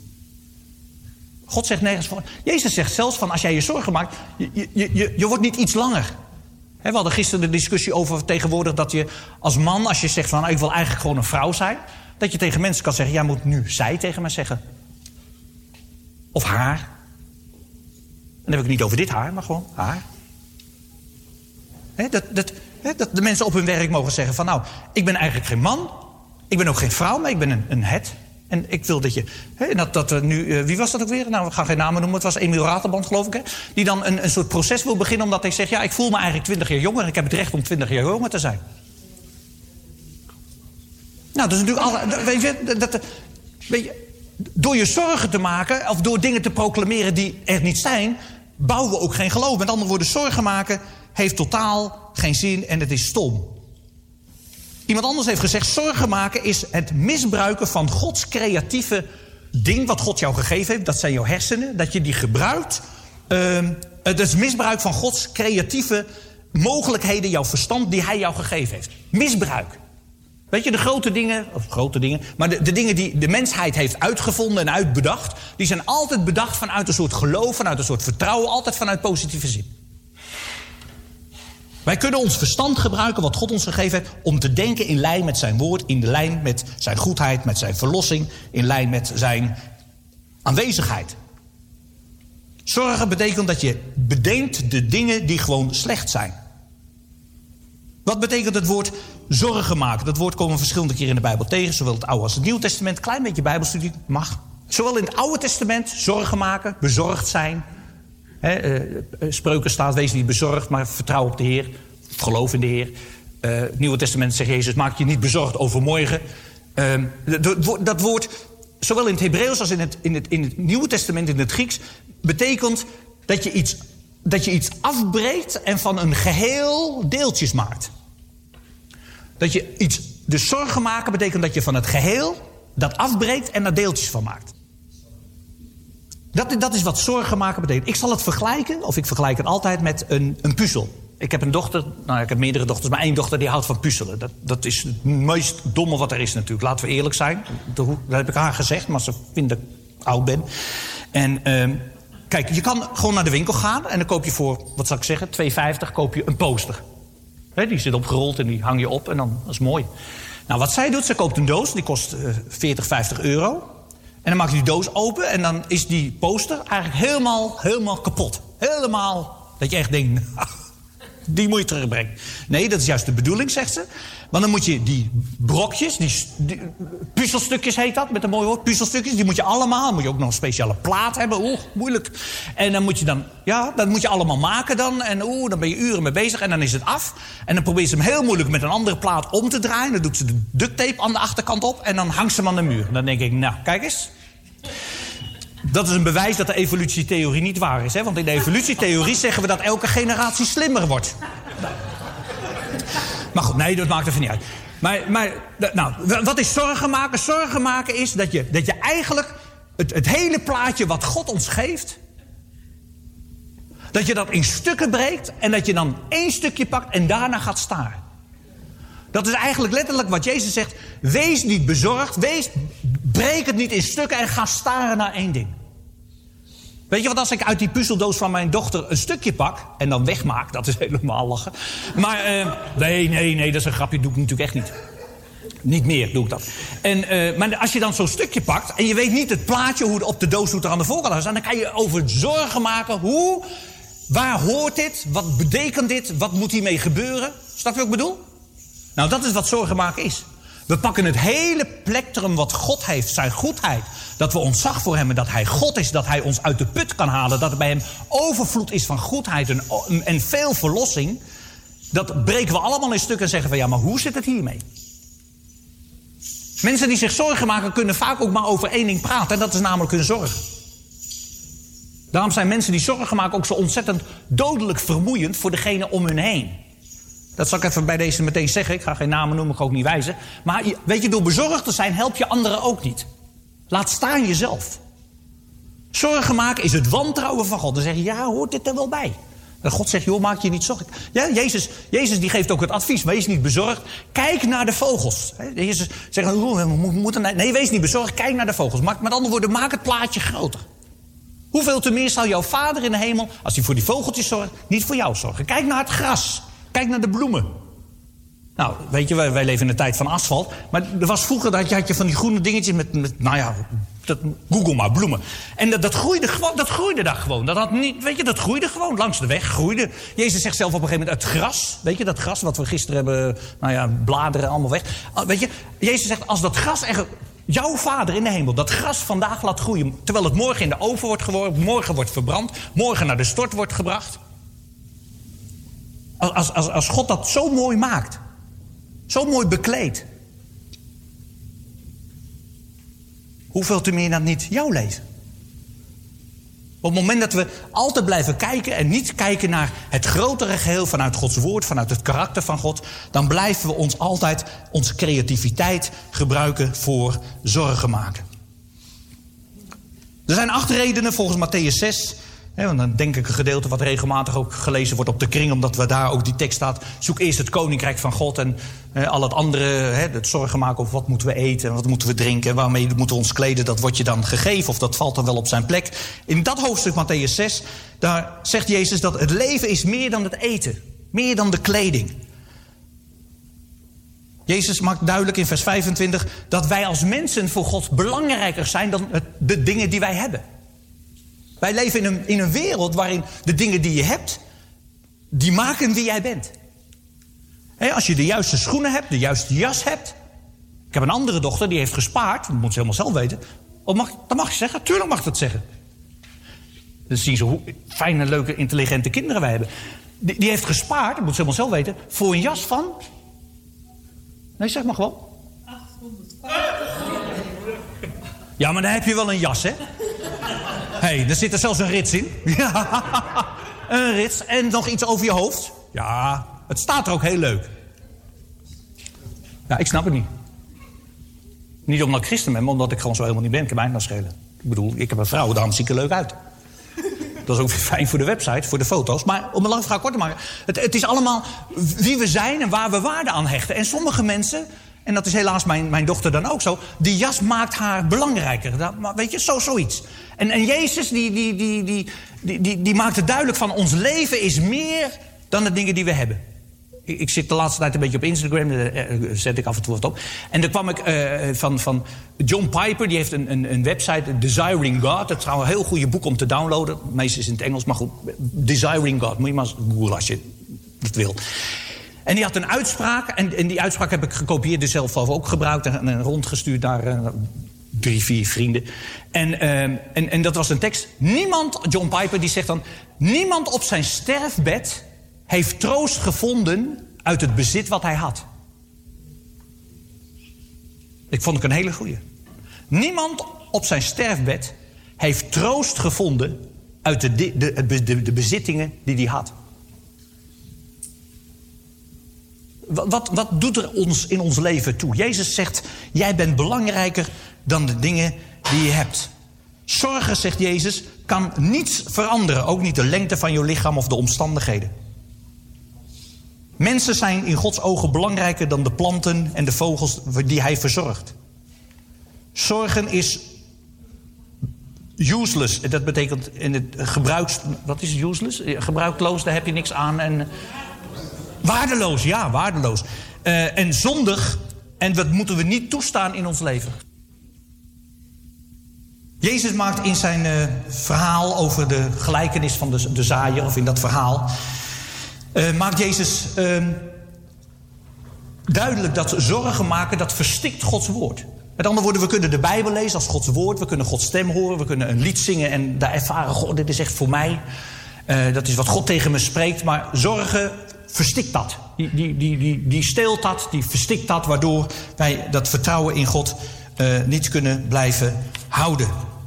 God zegt nergens van... Jezus zegt zelfs van, als jij je zorgen maakt... je, je, je, je wordt niet iets langer. He, we hadden gisteren de discussie over tegenwoordig... dat je als man, als je zegt van... nou, ik wil eigenlijk gewoon een vrouw zijn... dat je tegen mensen kan zeggen... jij moet nu zij tegen mij zeggen... Of haar. En dan heb ik het niet over dit haar, maar gewoon haar. He, dat, dat, he, dat de mensen op hun werk mogen zeggen van... nou, ik ben eigenlijk geen man. Ik ben ook geen vrouw, maar ik ben een, een het. En ik wil dat je... He, en dat, dat nu, uh, wie was dat ook weer? Nou, we gaan geen namen noemen. Het was Emiel Ratelband, geloof ik. Hè? Die dan een, een soort proces wil beginnen omdat hij zegt... ja, ik voel me eigenlijk twintig jaar jonger... en ik heb het recht om twintig jaar jonger te zijn. Nou, dat is natuurlijk... Alle, weet je, dat, weet je... Door je zorgen te maken, of door dingen te proclameren die er niet zijn... bouwen we ook geen geloof. Met andere woorden, zorgen maken heeft totaal geen zin en het is stom. Iemand anders heeft gezegd, zorgen maken is het misbruiken van Gods creatieve ding... wat God jou gegeven heeft, dat zijn jouw hersenen, dat je die gebruikt. Uh, het is misbruik van Gods creatieve mogelijkheden, jouw verstand die hij jou gegeven heeft. Misbruik. Weet je, de grote dingen, of grote dingen... maar de, de dingen die de mensheid heeft uitgevonden en uitbedacht... die zijn altijd bedacht vanuit een soort geloof, vanuit een soort vertrouwen... altijd vanuit positieve zin. Wij kunnen ons verstand gebruiken, wat God ons gegeven heeft... om te denken in lijn met zijn woord, in de lijn met zijn goedheid... met zijn verlossing, in lijn met zijn aanwezigheid. Zorgen betekent dat je bedenkt de dingen die gewoon slecht zijn. Wat betekent het woord zorgen maken? Dat woord komen we verschillende keren in de Bijbel tegen. Zowel het Oude als het Nieuwe Testament. Klein beetje Bijbelstudie mag. Zowel in het Oude Testament zorgen maken, bezorgd zijn. He, uh, Spreuken staat, wees niet bezorgd, maar vertrouw op de Heer. Geloof in de Heer. Uh, het Nieuwe Testament zegt Jezus, maak je niet bezorgd over morgen. Uh, dat woord, zowel in het Hebreeuws als in het, in, het, in het Nieuwe Testament, in het Grieks, betekent dat je iets, dat je iets afbreekt en van een geheel deeltjes maakt. Dat je iets, dus zorgen maken betekent dat je van het geheel dat afbreekt en daar deeltjes van maakt. Dat, dat is wat zorgen maken betekent. Ik zal het vergelijken, of ik vergelijk het altijd met een, een puzzel. Ik heb een dochter, nou ik heb meerdere dochters, maar één dochter die houdt van puzzelen. Dat, dat is het meest domme wat er is natuurlijk. Laten we eerlijk zijn. Dat heb ik haar gezegd, maar ze vindt dat ik oud ben. En uh, kijk, je kan gewoon naar de winkel gaan en dan koop je voor, wat zal ik zeggen, twee vijftig koop je een poster. He, die zit opgerold en die hang je op en dan dat is mooi. Nou, wat zij doet, ze koopt een doos, die kost uh, veertig, vijftig euro. En dan maakt je die doos open en dan is die poster eigenlijk helemaal, helemaal kapot. Helemaal, dat je echt denkt, die moet je terugbrengen. Nee, dat is juist de bedoeling, zegt ze. Want dan moet je die brokjes, die, die puzzelstukjes heet dat, met een mooi woord, puzzelstukjes, die moet je allemaal, dan moet je ook nog een speciale plaat hebben, oeh, moeilijk. En dan moet je dan, ja, dat moet je allemaal maken dan, en oeh, dan ben je uren mee bezig en dan is het af. En dan probeert ze hem heel moeilijk met een andere plaat om te draaien, dan doet ze de duct tape aan de achterkant op en dan hangt ze hem aan de muur. Dan denk ik, nou, kijk eens. Dat is een bewijs dat de evolutietheorie niet waar is. Hè? Want in de evolutietheorie zeggen we dat elke generatie slimmer wordt. Maar goed, nee, dat maakt even niet uit. Maar, maar nou, wat is zorgen maken? Zorgen maken is dat je, dat je eigenlijk het, het hele plaatje wat God ons geeft, dat je dat in stukken breekt en dat je dan één stukje pakt en daarna gaat staren. Dat is eigenlijk letterlijk wat Jezus zegt. Wees niet bezorgd, wees, breek het niet in stukken en ga staren naar één ding. Weet je wat, als ik uit die puzzeldoos van mijn dochter een stukje pak en dan wegmaak, dat is helemaal lachen. Maar uh, nee, nee, nee, dat is een grapje, doe ik natuurlijk echt niet. Niet meer doe ik dat. En, uh, maar als je dan zo'n stukje pakt en je weet niet het plaatje hoe op de doos hoe het er aan de voorkant is, dan kan je over zorgen maken. Hoe, waar hoort dit? Wat betekent dit? Wat moet hiermee gebeuren? Snap je wat ik bedoel? Nou, dat is wat zorgen maken is. We pakken het hele plektrum wat God heeft, zijn goedheid. Dat we ontzag voor hem en dat hij God is, dat hij ons uit de put kan halen. Dat er bij hem overvloed is van goedheid en, en veel verlossing. Dat breken we allemaal in stukken en zeggen van ja, maar hoe zit het hiermee? Mensen die zich zorgen maken kunnen vaak ook maar over één ding praten. En dat is namelijk hun zorg. Daarom zijn mensen die zorgen maken ook zo ontzettend dodelijk vermoeiend voor degene om hun heen. Dat zal ik even bij deze meteen zeggen. Ik ga geen namen noemen, ik ga ook niet wijzen. Maar weet je, door bezorgd te zijn help je anderen ook niet. Laat staan jezelf. Zorgen maken is het wantrouwen van God. Dan zeg je, ja, hoort dit er wel bij? En God zegt, joh, maak je niet zorgen. Ja, Jezus, Jezus die geeft ook het advies, wees niet bezorgd. Kijk naar de vogels. Jezus zegt, we moeten, nee, wees niet bezorgd, kijk naar de vogels. Met andere woorden, maak het plaatje groter. Hoeveel te meer zal jouw Vader in de hemel, als hij voor die vogeltjes zorgt, niet voor jou zorgen. Kijk naar het gras. Kijk naar de bloemen. Nou, weet je, wij, wij leven in de tijd van asfalt. Maar er was vroeger, dat had je van die groene dingetjes met, met nou ja, dat, Google maar, bloemen. En dat, dat, groeide gewoon, dat groeide daar gewoon. Dat had niet, weet je, dat groeide gewoon langs de weg. Groeide. Jezus zegt zelf op een gegeven moment, het gras. Weet je, dat gras wat we gisteren hebben, nou ja, bladeren allemaal weg. Weet je, Jezus zegt, als dat gras echt, jouw Vader in de hemel, dat gras vandaag laat groeien, terwijl het morgen in de oven wordt geworpen, morgen wordt verbrand, morgen naar de stort wordt gebracht. Als, als, als God dat zo mooi maakt. Zo mooi bekleedt. Hoeveel te meer dan niet jouw leven? Op het moment dat we altijd blijven kijken en niet kijken naar het grotere geheel vanuit Gods woord, vanuit het karakter van God, dan blijven we ons altijd onze creativiteit gebruiken voor zorgen maken. Er zijn acht redenen volgens Mattheüs zes. He, want dan denk ik een gedeelte wat regelmatig ook gelezen wordt op de kring, omdat we daar ook die tekst staat. Zoek eerst het koninkrijk van God en he, al het andere, he, het zorgen maken over wat moeten we eten en wat moeten we drinken en waarmee moeten we ons kleden, dat wordt je dan gegeven of dat valt dan wel op zijn plek. In dat hoofdstuk Mattheüs zes, daar zegt Jezus dat het leven is meer dan het eten, meer dan de kleding. Jezus maakt duidelijk in vers vijfentwintig dat wij als mensen voor God belangrijker zijn dan het, de dingen die wij hebben. Wij leven in een, in een wereld waarin de dingen die je hebt, die maken wie jij bent. He, als je de juiste schoenen hebt, de juiste jas hebt. Ik heb een andere dochter, die heeft gespaard. Dat moet ze helemaal zelf weten. Oh, mag, dat mag je zeggen, tuurlijk mag dat zeggen. Dan zien ze hoe fijne, leuke, intelligente kinderen wij hebben. Die, die heeft gespaard, dat moet ze helemaal zelf weten, voor een jas van... Nee, zeg maar gewoon. Ja, maar dan heb je wel een jas, hè? Hé, hey, er zit er zelfs een rits in. Ja, een rits en nog iets over je hoofd. Ja, het staat er ook heel leuk. Ja, ik snap het niet. Niet omdat ik christen ben, maar omdat ik gewoon zo helemaal niet ben. Ik kan mij nou schelen. Ik bedoel, ik heb een vrouw, daarom zie ik er leuk uit. Dat is ook weer fijn voor de website, voor de foto's. Maar om een lang verhaal kort te maken. Het, het is allemaal wie we zijn en waar we waarde aan hechten. En sommige mensen, en dat is helaas mijn, mijn dochter dan ook zo... die jas maakt haar belangrijker. Dat, maar weet je, zo, zoiets. En, en Jezus, die, die, die, die, die, die, die maakt het duidelijk van... ons leven is meer dan de dingen die we hebben. Ik, ik zit de laatste tijd een beetje op Instagram, daar zet ik af en toe wat op. En daar kwam ik uh, van, van John Piper, die heeft een, een, een website, Desiring God. Dat is trouwens een heel goede boek om te downloaden. Meestal is het in het Engels, maar goed. Desiring God, moet je maar googlen als je dat wil. En die had een uitspraak, en, en die uitspraak heb ik gekopieerd, dus zelf ook gebruikt en, en rondgestuurd naar uh, drie, vier vrienden. En, uh, en, en dat was een tekst. Niemand, John Piper, die zegt dan... niemand op zijn sterfbed heeft troost gevonden uit het bezit wat hij had. Ik vond het een hele goeie. Niemand op zijn sterfbed heeft troost gevonden uit de, de, de, de, de bezittingen die hij had. Wat, wat doet er ons in ons leven toe? Jezus zegt, jij bent belangrijker dan de dingen die je hebt. Zorgen, zegt Jezus, kan niets veranderen. Ook niet de lengte van je lichaam of de omstandigheden. Mensen zijn in Gods ogen belangrijker dan de planten en de vogels die hij verzorgt. Zorgen is useless. Dat betekent in het gebruiks... Wat is useless? Gebruikloos, daar heb je niks aan. En waardeloos, ja, waardeloos. Uh, en zondig. En dat moeten we niet toestaan in ons leven. Jezus maakt in zijn uh, verhaal over de gelijkenis van de, de zaaier, of in dat verhaal... Uh, maakt Jezus uh, duidelijk dat zorgen maken, dat verstikt Gods woord. Met andere woorden, we kunnen de Bijbel lezen als Gods woord. We kunnen Gods stem horen, we kunnen een lied zingen en daar ervaren... God, dit is echt voor mij. Uh, dat is wat God tegen me spreekt. Maar zorgen verstikt dat. Die, die, die, die, die steelt dat, die verstikt dat... waardoor wij dat vertrouwen in God uh, niet kunnen blijven houden.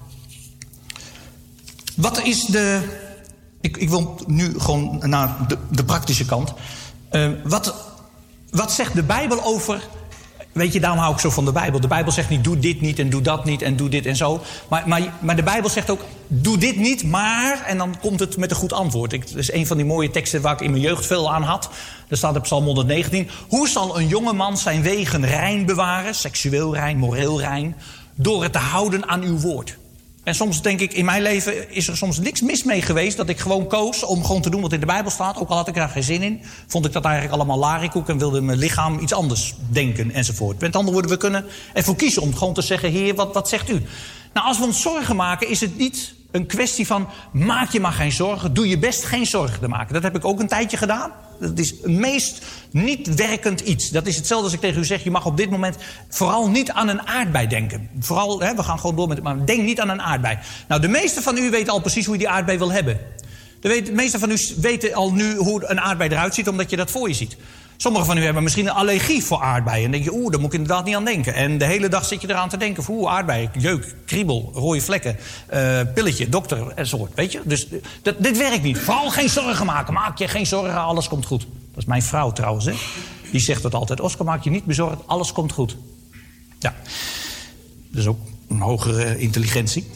Wat is de... Ik, ik wil nu gewoon naar de, de praktische kant. Uh, wat, wat zegt de Bijbel over... Weet je, daarom hou ik zo van de Bijbel. De Bijbel zegt niet, doe dit niet en doe dat niet en doe dit en zo. Maar, maar, maar de Bijbel zegt ook, doe dit niet, maar... En dan komt het met een goed antwoord. Ik, dat is een van die mooie teksten waar ik in mijn jeugd veel aan had. Er staat op Psalm honderdnegentien. Hoe zal een jonge man zijn wegen rein bewaren? Seksueel rein, moreel rein. Door het te houden aan uw woord. En soms denk ik, in mijn leven is er soms niks mis mee geweest... dat ik gewoon koos om gewoon te doen wat in de Bijbel staat. Ook al had ik daar geen zin in. Vond ik dat eigenlijk allemaal larikoek en wilde mijn lichaam iets anders denken enzovoort. Met andere woorden, we kunnen ervoor kiezen om gewoon te zeggen... Heer, wat, wat zegt u? Nou, als we ons zorgen maken, is het niet een kwestie van... maak je maar geen zorgen, doe je best geen zorgen te maken. Dat heb ik ook een tijdje gedaan. Dat is het meest niet werkend iets. Dat is hetzelfde als ik tegen u zeg... je mag op dit moment vooral niet aan een aardbei denken. Vooral, hè, we gaan gewoon door met het... maar denk niet aan een aardbei. Nou, de meeste van u weten al precies hoe je die aardbei wil hebben. De, weet, de meeste van u weten al nu hoe een aardbei eruit ziet... omdat je dat voor je ziet. Sommigen van u hebben misschien een allergie voor aardbeien. En dan denk je, oeh, daar moet ik inderdaad niet aan denken. En de hele dag zit je eraan te denken... oeh, aardbeien, jeuk, kriebel, rode vlekken... Uh, pilletje, dokter, enzovoort, weet je? Dus dat, dit werkt niet. Vooral geen zorgen maken. Maak je geen zorgen, alles komt goed. Dat is mijn vrouw trouwens, hè. Die zegt dat altijd. Oscar, maak je niet bezorgd, alles komt goed. Ja, dat is ook een hogere intelligentie.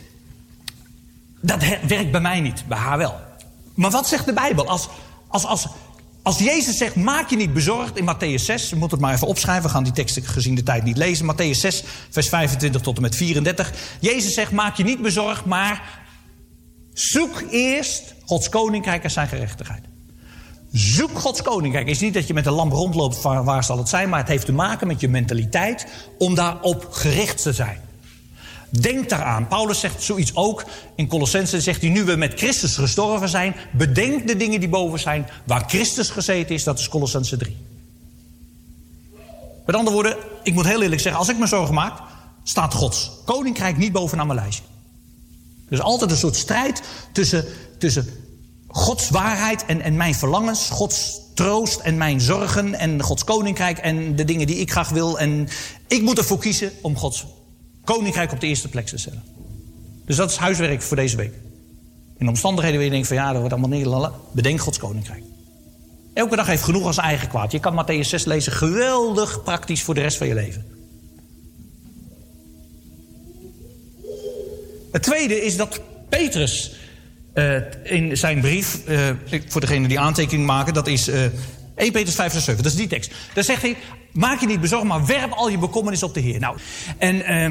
Dat werkt bij mij niet, bij haar wel. Maar wat zegt de Bijbel? Als... als, als Als Jezus zegt, maak je niet bezorgd in Matthäus zes... we moeten het maar even opschrijven, we gaan die teksten gezien de tijd niet lezen. Matthäus zes, vers vijfentwintig tot en met vierendertig. Jezus zegt, maak je niet bezorgd, maar zoek eerst Gods koninkrijk en zijn gerechtigheid. Zoek Gods koninkrijk. Het is niet dat je met een lamp rondloopt, waar, waar zal het zijn... maar het heeft te maken met je mentaliteit om daarop gericht te zijn. Denk daaraan. Paulus zegt zoiets ook in Colossenzen. Zegt hij, nu we met Christus gestorven zijn... bedenk de dingen die boven zijn... waar Christus gezeten is, dat is Colossenzen drie. Met andere woorden, ik moet heel eerlijk zeggen... als ik me zorgen maak, staat Gods koninkrijk niet bovenaan mijn lijstje. Er is altijd een soort strijd tussen, tussen Gods waarheid en, en mijn verlangens, Gods troost en mijn zorgen en Gods koninkrijk en de dingen die ik graag wil. En ik moet ervoor kiezen om Gods koninkrijk op de eerste plek te stellen. Dus dat is huiswerk voor deze week. In omstandigheden waar je denkt van ja, dat wordt allemaal neerlala. Bedenk Gods koninkrijk. Elke dag heeft genoeg als eigen kwaad. Je kan Mattheüs zes lezen, geweldig praktisch voor de rest van je leven. Het tweede is dat Petrus uh, in zijn brief, uh, voor degenen die aantekening maken, dat is uh, eerste Petrus vijf vers zeven, dat is die tekst. Daar zegt hij, maak je niet bezorgd, maar werp al je bekommernis op de Heer. Nou, en uh,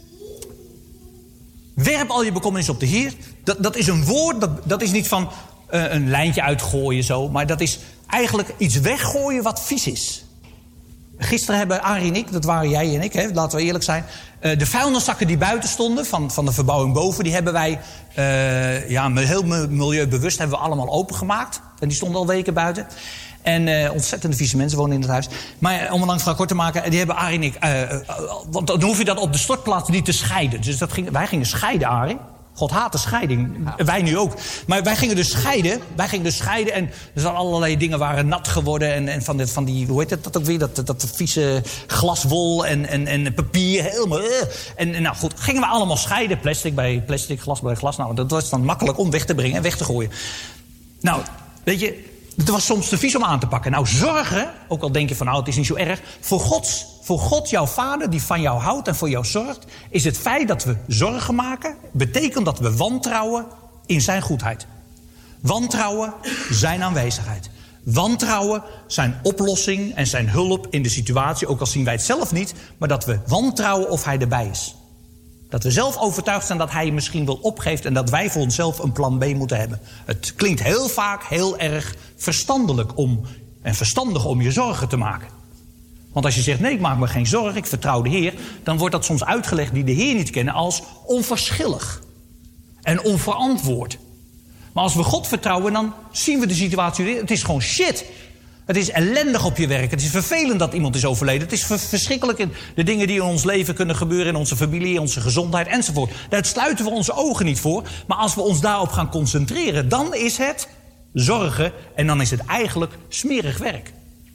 werp al je bekommernis op de Heer, dat, dat is een woord, dat, dat is niet van uh, een lijntje uitgooien zo, maar dat is eigenlijk iets weggooien wat vies is. Gisteren hebben Arie en ik, dat waren jij en ik, hè, laten we eerlijk zijn, uh, de vuilniszakken die buiten stonden van, van de verbouwing boven, die hebben wij uh, ja, heel milieubewust hebben we allemaal opengemaakt. En die stonden al weken buiten. En uh, ontzettende vieze mensen wonen in het huis. Maar om een lang verhaal kort te maken, die hebben Arie en ik, uh, uh, want dan hoef je dat op de stortplaats niet te scheiden. Dus dat ging, wij gingen scheiden, Arie. God haat de scheiding. Ja. Wij nu ook. Maar wij gingen dus scheiden. Wij gingen dus scheiden. En er zijn allerlei dingen waren nat geworden. En, en van, de, van die, hoe heet dat, dat ook weer? Dat, dat, dat vieze glaswol en, en, en papier. Helemaal. Uh. En, en nou goed, gingen we allemaal scheiden. Plastic bij plastic, glas bij glas. Nou, dat was dan makkelijk om weg te brengen en weg te gooien. Nou, weet je, het was soms te vies om aan te pakken. Nou, zorgen, ook al denk je van nou, het is niet zo erg. Voor, Gods, voor God, jouw vader, die van jou houdt en voor jou zorgt, is het feit dat we zorgen maken, betekent dat we wantrouwen in zijn goedheid. Wantrouwen zijn aanwezigheid. Wantrouwen zijn oplossing en zijn hulp in de situatie, ook al zien wij het zelf niet, maar dat we wantrouwen of hij erbij is. Dat we zelf overtuigd zijn dat hij misschien wel opgeeft en dat wij voor onszelf een plan B moeten hebben. Het klinkt heel vaak heel erg verstandelijk om, en verstandig om je zorgen te maken. Want als je zegt, nee, ik maak me geen zorgen, ik vertrouw de Heer, dan wordt dat soms uitgelegd die de Heer niet kennen als onverschillig en onverantwoord. Maar als we God vertrouwen, dan zien we de situatie weer. Het is gewoon shit. Het is ellendig op je werk. Het is vervelend dat iemand is overleden. Het is verschrikkelijk in de dingen die in ons leven kunnen gebeuren, in onze familie, in onze gezondheid enzovoort. Daar sluiten we onze ogen niet voor. Maar als we ons daarop gaan concentreren, dan is het zorgen en dan is het eigenlijk smerig werk.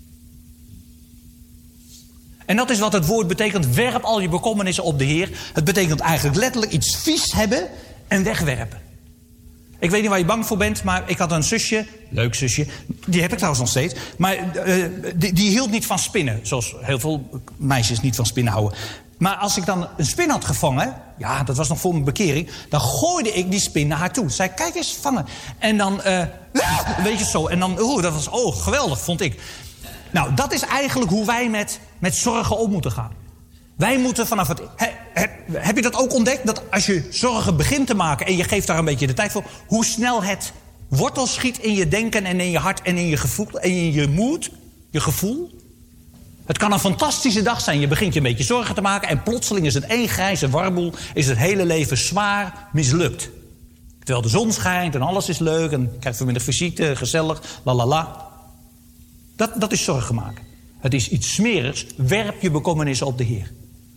En dat is wat het woord betekent, werp al je bekommernissen op de Heer. Het betekent eigenlijk letterlijk iets vies hebben en wegwerpen. Ik weet niet waar je bang voor bent, maar ik had een zusje, leuk zusje, die heb ik trouwens nog steeds. Maar uh, die, die hield niet van spinnen, zoals heel veel meisjes niet van spinnen houden. Maar als ik dan een spin had gevangen, ja, dat was nog voor mijn bekering, dan gooide ik die spin naar haar toe. Zei, kijk eens, vangen. En dan, uh, weet je zo, en dan, oh, dat was, oh, geweldig, vond ik. Nou, dat is eigenlijk hoe wij met, met zorgen om moeten gaan. Wij moeten vanaf het... He, he, heb je dat ook ontdekt? Dat als je zorgen begint te maken en je geeft daar een beetje de tijd voor, hoe snel het wortel schiet in je denken en in je hart en in je gevoel en in je moed, je gevoel. Het kan een fantastische dag zijn. Je begint je een beetje zorgen te maken en plotseling is het één grijze warboel, is het hele leven zwaar mislukt. Terwijl de zon schijnt en alles is leuk en je krijgt vanmiddag visite, gezellig, la la la. Dat, dat is zorgen maken. Het is iets smerigs. Werp je bekommernissen op de Heer.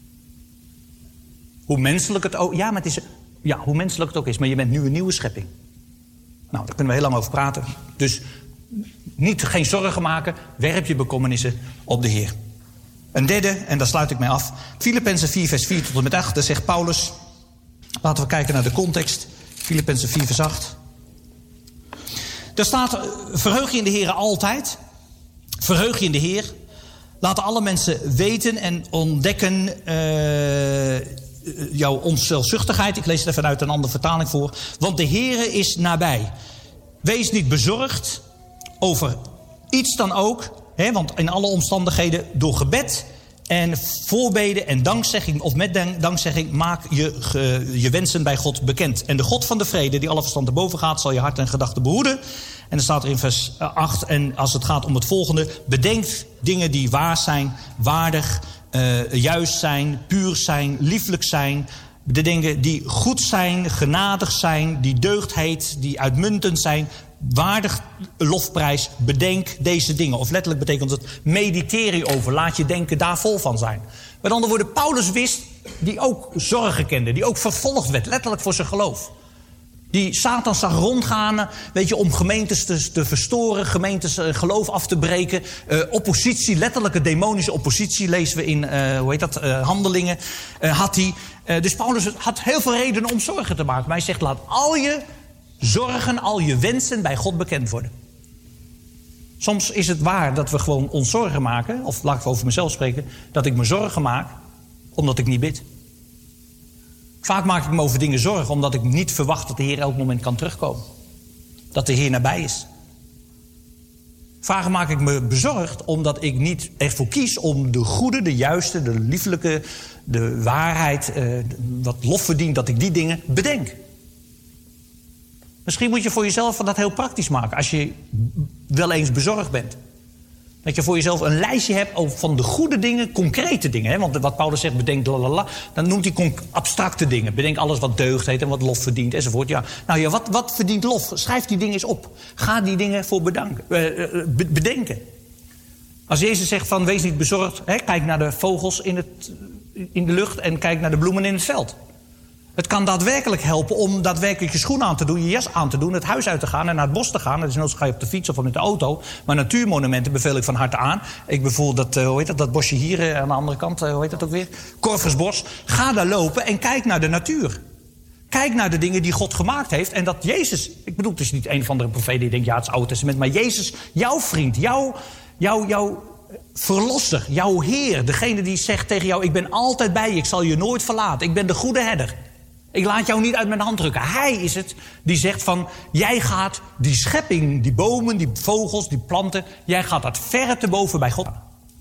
Hoe menselijk het ook, ja, maar het is, ja, hoe menselijk het ook is, maar je bent nu een nieuwe schepping. Nou, daar kunnen we heel lang over praten. Dus niet, geen zorgen maken, werp je bekommernissen op de Heer. Een derde, en daar sluit ik mij af. Filippenzen vier vers vier tot en met acht, daar zegt Paulus. Laten we kijken naar de context. Filippenzen vier vers acht. Daar staat, verheug je in de Heer altijd. Verheug je in de Heer. Laten alle mensen weten en ontdekken uh, jouw onzelfzuchtigheid. Ik lees het even uit een andere vertaling voor. Want de Heere is nabij. Wees niet bezorgd over iets dan ook. Hè, want in alle omstandigheden door gebed en voorbeden en dankzegging, of met dankzegging, maak je, uh, je wensen bij God bekend. En de God van de vrede, die alle verstand te boven gaat, zal je hart en gedachten behoeden. En dan staat er in vers acht, en als het gaat om het volgende, bedenk dingen die waar zijn, waardig, uh, juist zijn, puur zijn, lieflijk zijn. De dingen die goed zijn, genadig zijn, die deugd heet, die uitmuntend zijn, waardig lofprijs, bedenk deze dingen. Of letterlijk betekent het, mediteer je over, laat je denken daar vol van zijn. Met andere woorden, Paulus wist, die ook zorgen kende, die ook vervolgd werd, letterlijk voor zijn geloof. Die Satan zag rondgaan, weet je, om gemeentes te, te verstoren, gemeentes uh, geloof af te breken. Uh, oppositie, letterlijke demonische oppositie, lezen we in, uh, hoe heet dat, uh, Handelingen, uh, had hij. Uh, dus Paulus had heel veel redenen om zorgen te maken. Maar hij zegt, laat al je zorgen, al je wensen bij God bekend worden. Soms is het waar dat we gewoon ons zorgen maken, of laat ik over mezelf spreken, dat ik me zorgen maak omdat ik niet bid. Vaak maak ik me over dingen zorgen omdat ik niet verwacht dat de Heer elk moment kan terugkomen. Dat de Heer nabij is. Vaak maak ik me bezorgd omdat ik niet ervoor kies om de goede, de juiste, de liefelijke, de waarheid, eh, wat lof verdient, dat ik die dingen bedenk. Misschien moet je voor jezelf dat heel praktisch maken als je wel eens bezorgd bent. Dat je voor jezelf een lijstje hebt van de goede dingen, concrete dingen. Hè? Want wat Paulus zegt, bedenk lalala, dan noemt hij abstracte dingen. Bedenk alles wat deugd heet en wat lof verdient enzovoort. Ja, nou ja, wat, wat verdient lof? Schrijf die dingen eens op. Ga die dingen voor bedanken, uh, bedenken. Als Jezus zegt van wees niet bezorgd, hè? Kijk naar de vogels in, het, in de lucht en kijk naar de bloemen in het veld. Het kan daadwerkelijk helpen om daadwerkelijk je schoenen aan te doen, je jas aan te doen, het huis uit te gaan en naar het bos te gaan. Dat is nooit ga je op de fiets of met de auto. Maar natuurmonumenten beveel ik van harte aan. Ik bijvoorbeeld dat, uh, hoe heet dat, dat bosje hier uh, aan de andere kant, uh, hoe heet dat ook weer? Korversbos. Ga daar lopen en kijk naar de natuur. Kijk naar de dingen die God gemaakt heeft. En dat Jezus, ik bedoel, het is niet een of andere profeet die denkt, ja, het is Oude Testament. Maar Jezus, jouw vriend, jouw, jouw, jouw verlosser, jouw Heer. Degene die zegt tegen jou, ik ben altijd bij je, ik zal je nooit verlaten. Ik ben de goede herder. Ik laat jou niet uit mijn hand drukken. Hij is het die zegt van, jij gaat die schepping, die bomen, die vogels, die planten, jij gaat dat verre te boven bij God.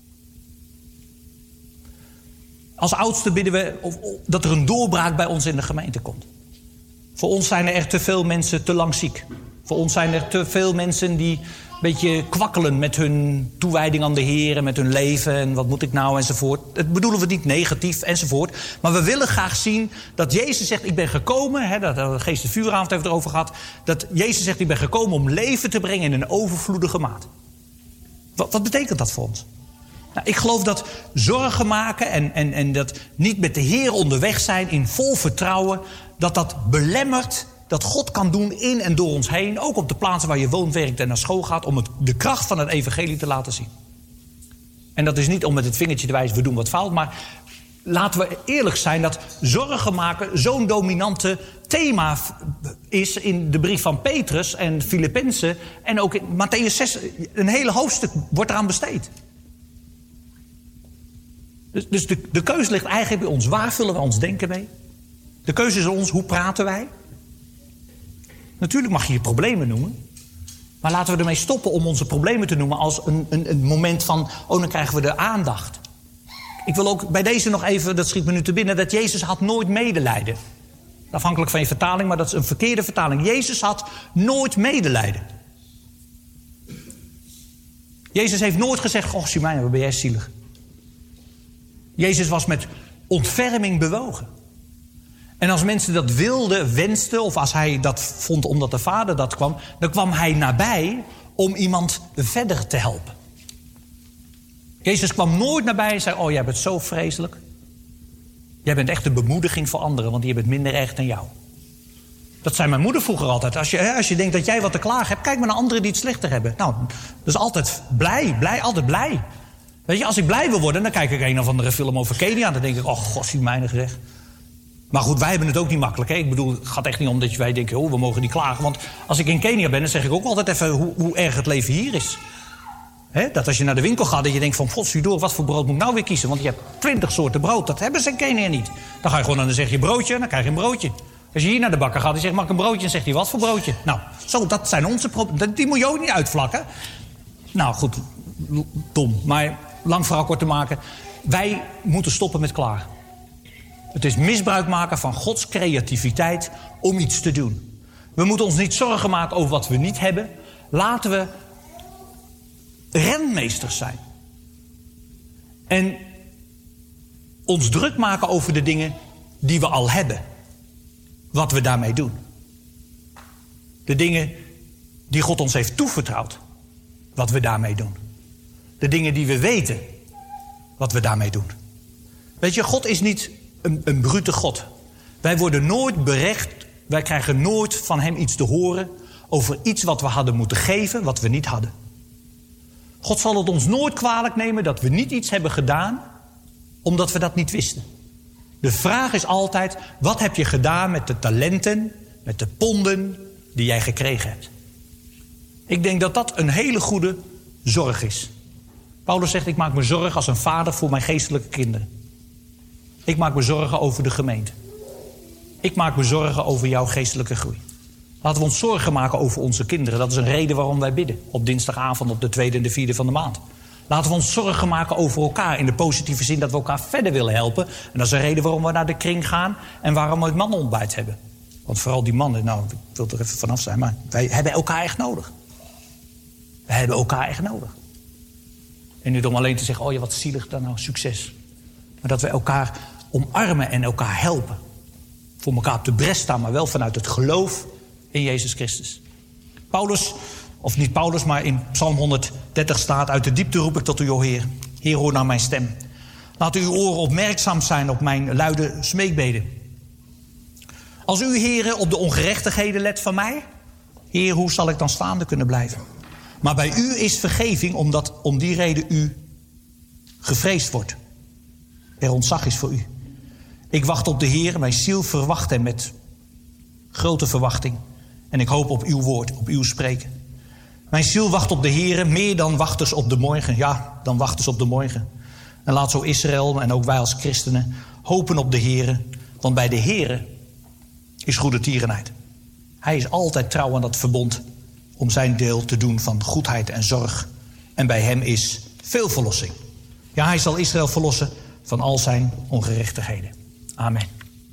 Als oudste bidden we of, of, dat er een doorbraak bij ons in de gemeente komt. Voor ons zijn er te veel mensen te lang ziek. Voor ons zijn er te veel mensen die een beetje kwakkelen met hun toewijding aan de Heer en met hun leven en wat moet ik nou enzovoort. Dat bedoelen we niet negatief enzovoort. Maar we willen graag zien dat Jezus zegt, ik ben gekomen, hè, dat de Geest de Vuuravond heeft erover gehad, dat Jezus zegt, ik ben gekomen om leven te brengen in een overvloedige maat. Wat, wat betekent dat voor ons? Nou, ik geloof dat zorgen maken en, en, en dat niet met de Heer onderweg zijn in vol vertrouwen, dat dat belemmert dat God kan doen in en door ons heen, ook op de plaatsen waar je woont, werkt en naar school gaat, om het, de kracht van het evangelie te laten zien. En dat is niet om met het vingertje te wijzen, we doen wat fout, maar laten we eerlijk zijn dat zorgen maken zo'n dominante thema is in de brief van Petrus en Filippenzen en ook in Mattheüs zes, een hele hoofdstuk wordt eraan besteed. Dus, dus de, de keuze ligt eigenlijk bij ons. Waar vullen we ons denken mee? De keuze is aan ons, hoe praten wij? Natuurlijk mag je je problemen noemen. Maar laten we ermee stoppen om onze problemen te noemen als een, een, een moment van, oh, dan krijgen we de aandacht. Ik wil ook bij deze nog even, dat schiet me nu te binnen, dat Jezus had nooit medelijden. Afhankelijk van je vertaling, maar dat is een verkeerde vertaling. Jezus had nooit medelijden. Jezus heeft nooit gezegd, goh, Simijn, wat ben jij zielig. Jezus was met ontferming bewogen. En als mensen dat wilden, wensten, of als hij dat vond omdat de Vader dat kwam, dan kwam hij nabij om iemand verder te helpen. Jezus kwam nooit nabij en zei, oh, jij bent zo vreselijk. Jij bent echt een bemoediging voor anderen, want die hebben het minder erg dan jou. Dat zei mijn moeder vroeger altijd. Als je, als je denkt dat jij wat te klagen hebt, kijk maar naar anderen die het slechter hebben. Nou, dat is altijd blij, blij, altijd blij. Weet je, als ik blij wil worden, dan kijk ik een of andere film over Kenia. Dan denk ik, oh, god, zie mijne gezegd. Maar goed, wij hebben het ook niet makkelijk. Hè? Ik bedoel, het gaat echt niet om dat wij denken, oh, we mogen niet klagen. Want als ik in Kenia ben, dan zeg ik ook altijd even hoe, hoe erg het leven hier is. Hè? Dat als je naar de winkel gaat, dat je denkt van, godsverdorie, wat voor brood moet ik nou weer kiezen? Want je hebt twintig soorten brood, dat hebben ze in Kenia niet. Dan ga je gewoon en dan zeg je broodje, en dan krijg je een broodje. Als je hier naar de bakker gaat en zegt, mag ik een broodje? En zegt hij, wat voor broodje? Nou, zo, dat zijn onze problemen. Die moet je ook niet uitvlakken. Nou, goed, dom. Maar lang verhaal kort te maken. Wij moeten stoppen met klagen. Het is misbruik maken van Gods creativiteit om iets te doen. We moeten ons niet zorgen maken over wat we niet hebben. Laten we renmeesters zijn. En ons druk maken over de dingen die we al hebben. Wat we daarmee doen. De dingen die God ons heeft toevertrouwd. Wat we daarmee doen. De dingen die we weten. Wat we daarmee doen. Weet je, God is niet een, een brute God. Wij worden nooit berecht wij krijgen nooit van hem iets te horen over iets wat we hadden moeten geven, wat we niet hadden. God zal het ons nooit kwalijk nemen dat we niet iets hebben gedaan, omdat we dat niet wisten. De vraag is altijd, wat heb je gedaan met de talenten, met de ponden die jij gekregen hebt? Ik denk dat dat een hele goede zorg is. Paulus zegt, ik maak me zorgen als een vader voor mijn geestelijke kinderen. Ik maak me zorgen over de gemeente. Ik maak me zorgen over jouw geestelijke groei. Laten we ons zorgen maken over onze kinderen. Dat is een reden waarom wij bidden. Op dinsdagavond, op de tweede en de vierde van de maand. Laten we ons zorgen maken over elkaar. In de positieve zin dat we elkaar verder willen helpen. En dat is een reden waarom we naar de kring gaan. En waarom we het mannenontbijt hebben. Want vooral die mannen, nou, ik wil er even vanaf zijn. Maar wij hebben elkaar echt nodig. We hebben elkaar echt nodig. En niet om alleen te zeggen, oh ja, wat zielig dan nou, succes. Maar dat we elkaar omarmen en elkaar helpen. Voor elkaar op de bres staan, maar wel vanuit het geloof in Jezus Christus. Paulus, of niet Paulus, maar in Psalm honderddertig staat, uit de diepte roep ik tot u, o Heer. Heer, hoor naar mijn stem. Laat uw oren opmerkzaam zijn op mijn luide smeekbeden. Als u, Heer, op de ongerechtigheden let van mij, Heer, hoe zal ik dan staande kunnen blijven? Maar bij u is vergeving, omdat om die reden u gevreesd wordt. Er ontzag is voor u. Ik wacht op de Heer, mijn ziel verwacht hem met grote verwachting. En ik hoop op uw woord, op uw spreken. Mijn ziel wacht op de Heer, meer dan wachters op de morgen. Ja, dan wachters op de morgen. En laat zo Israël en ook wij als christenen hopen op de Heer. Want bij de Heer is goede tierenheid. Hij is altijd trouw aan dat verbond om zijn deel te doen van goedheid en zorg. En bij hem is veel verlossing. Ja, hij zal Israël verlossen van al zijn ongerechtigheden. Amen.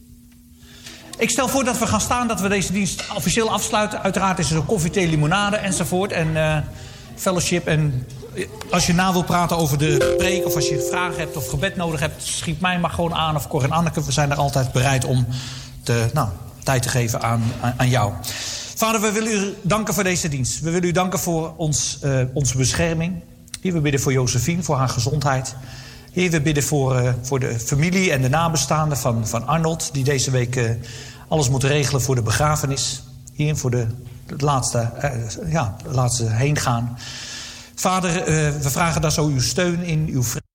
Ik stel voor dat we gaan staan, dat we deze dienst officieel afsluiten. Uiteraard is er een koffie, thee, limonade enzovoort. En uh, fellowship. En als je na wil praten over de preek, of als je vragen hebt of gebed nodig hebt, schiet mij maar gewoon aan, of Cor en Anneke. We zijn er altijd bereid om te, nou, tijd te geven aan, aan, aan jou. Vader, we willen u danken voor deze dienst. We willen u danken voor ons, uh, onze bescherming. Heer, we bidden voor Josephine, voor haar gezondheid. Heer, we bidden voor, uh, voor de familie en de nabestaanden van, van Arnold, die deze week uh, alles moeten regelen voor de begrafenis. Heer, voor de, de laatste, uh, ja, de laatste heengaan. Vader, uh, we vragen daar zo uw steun in, uw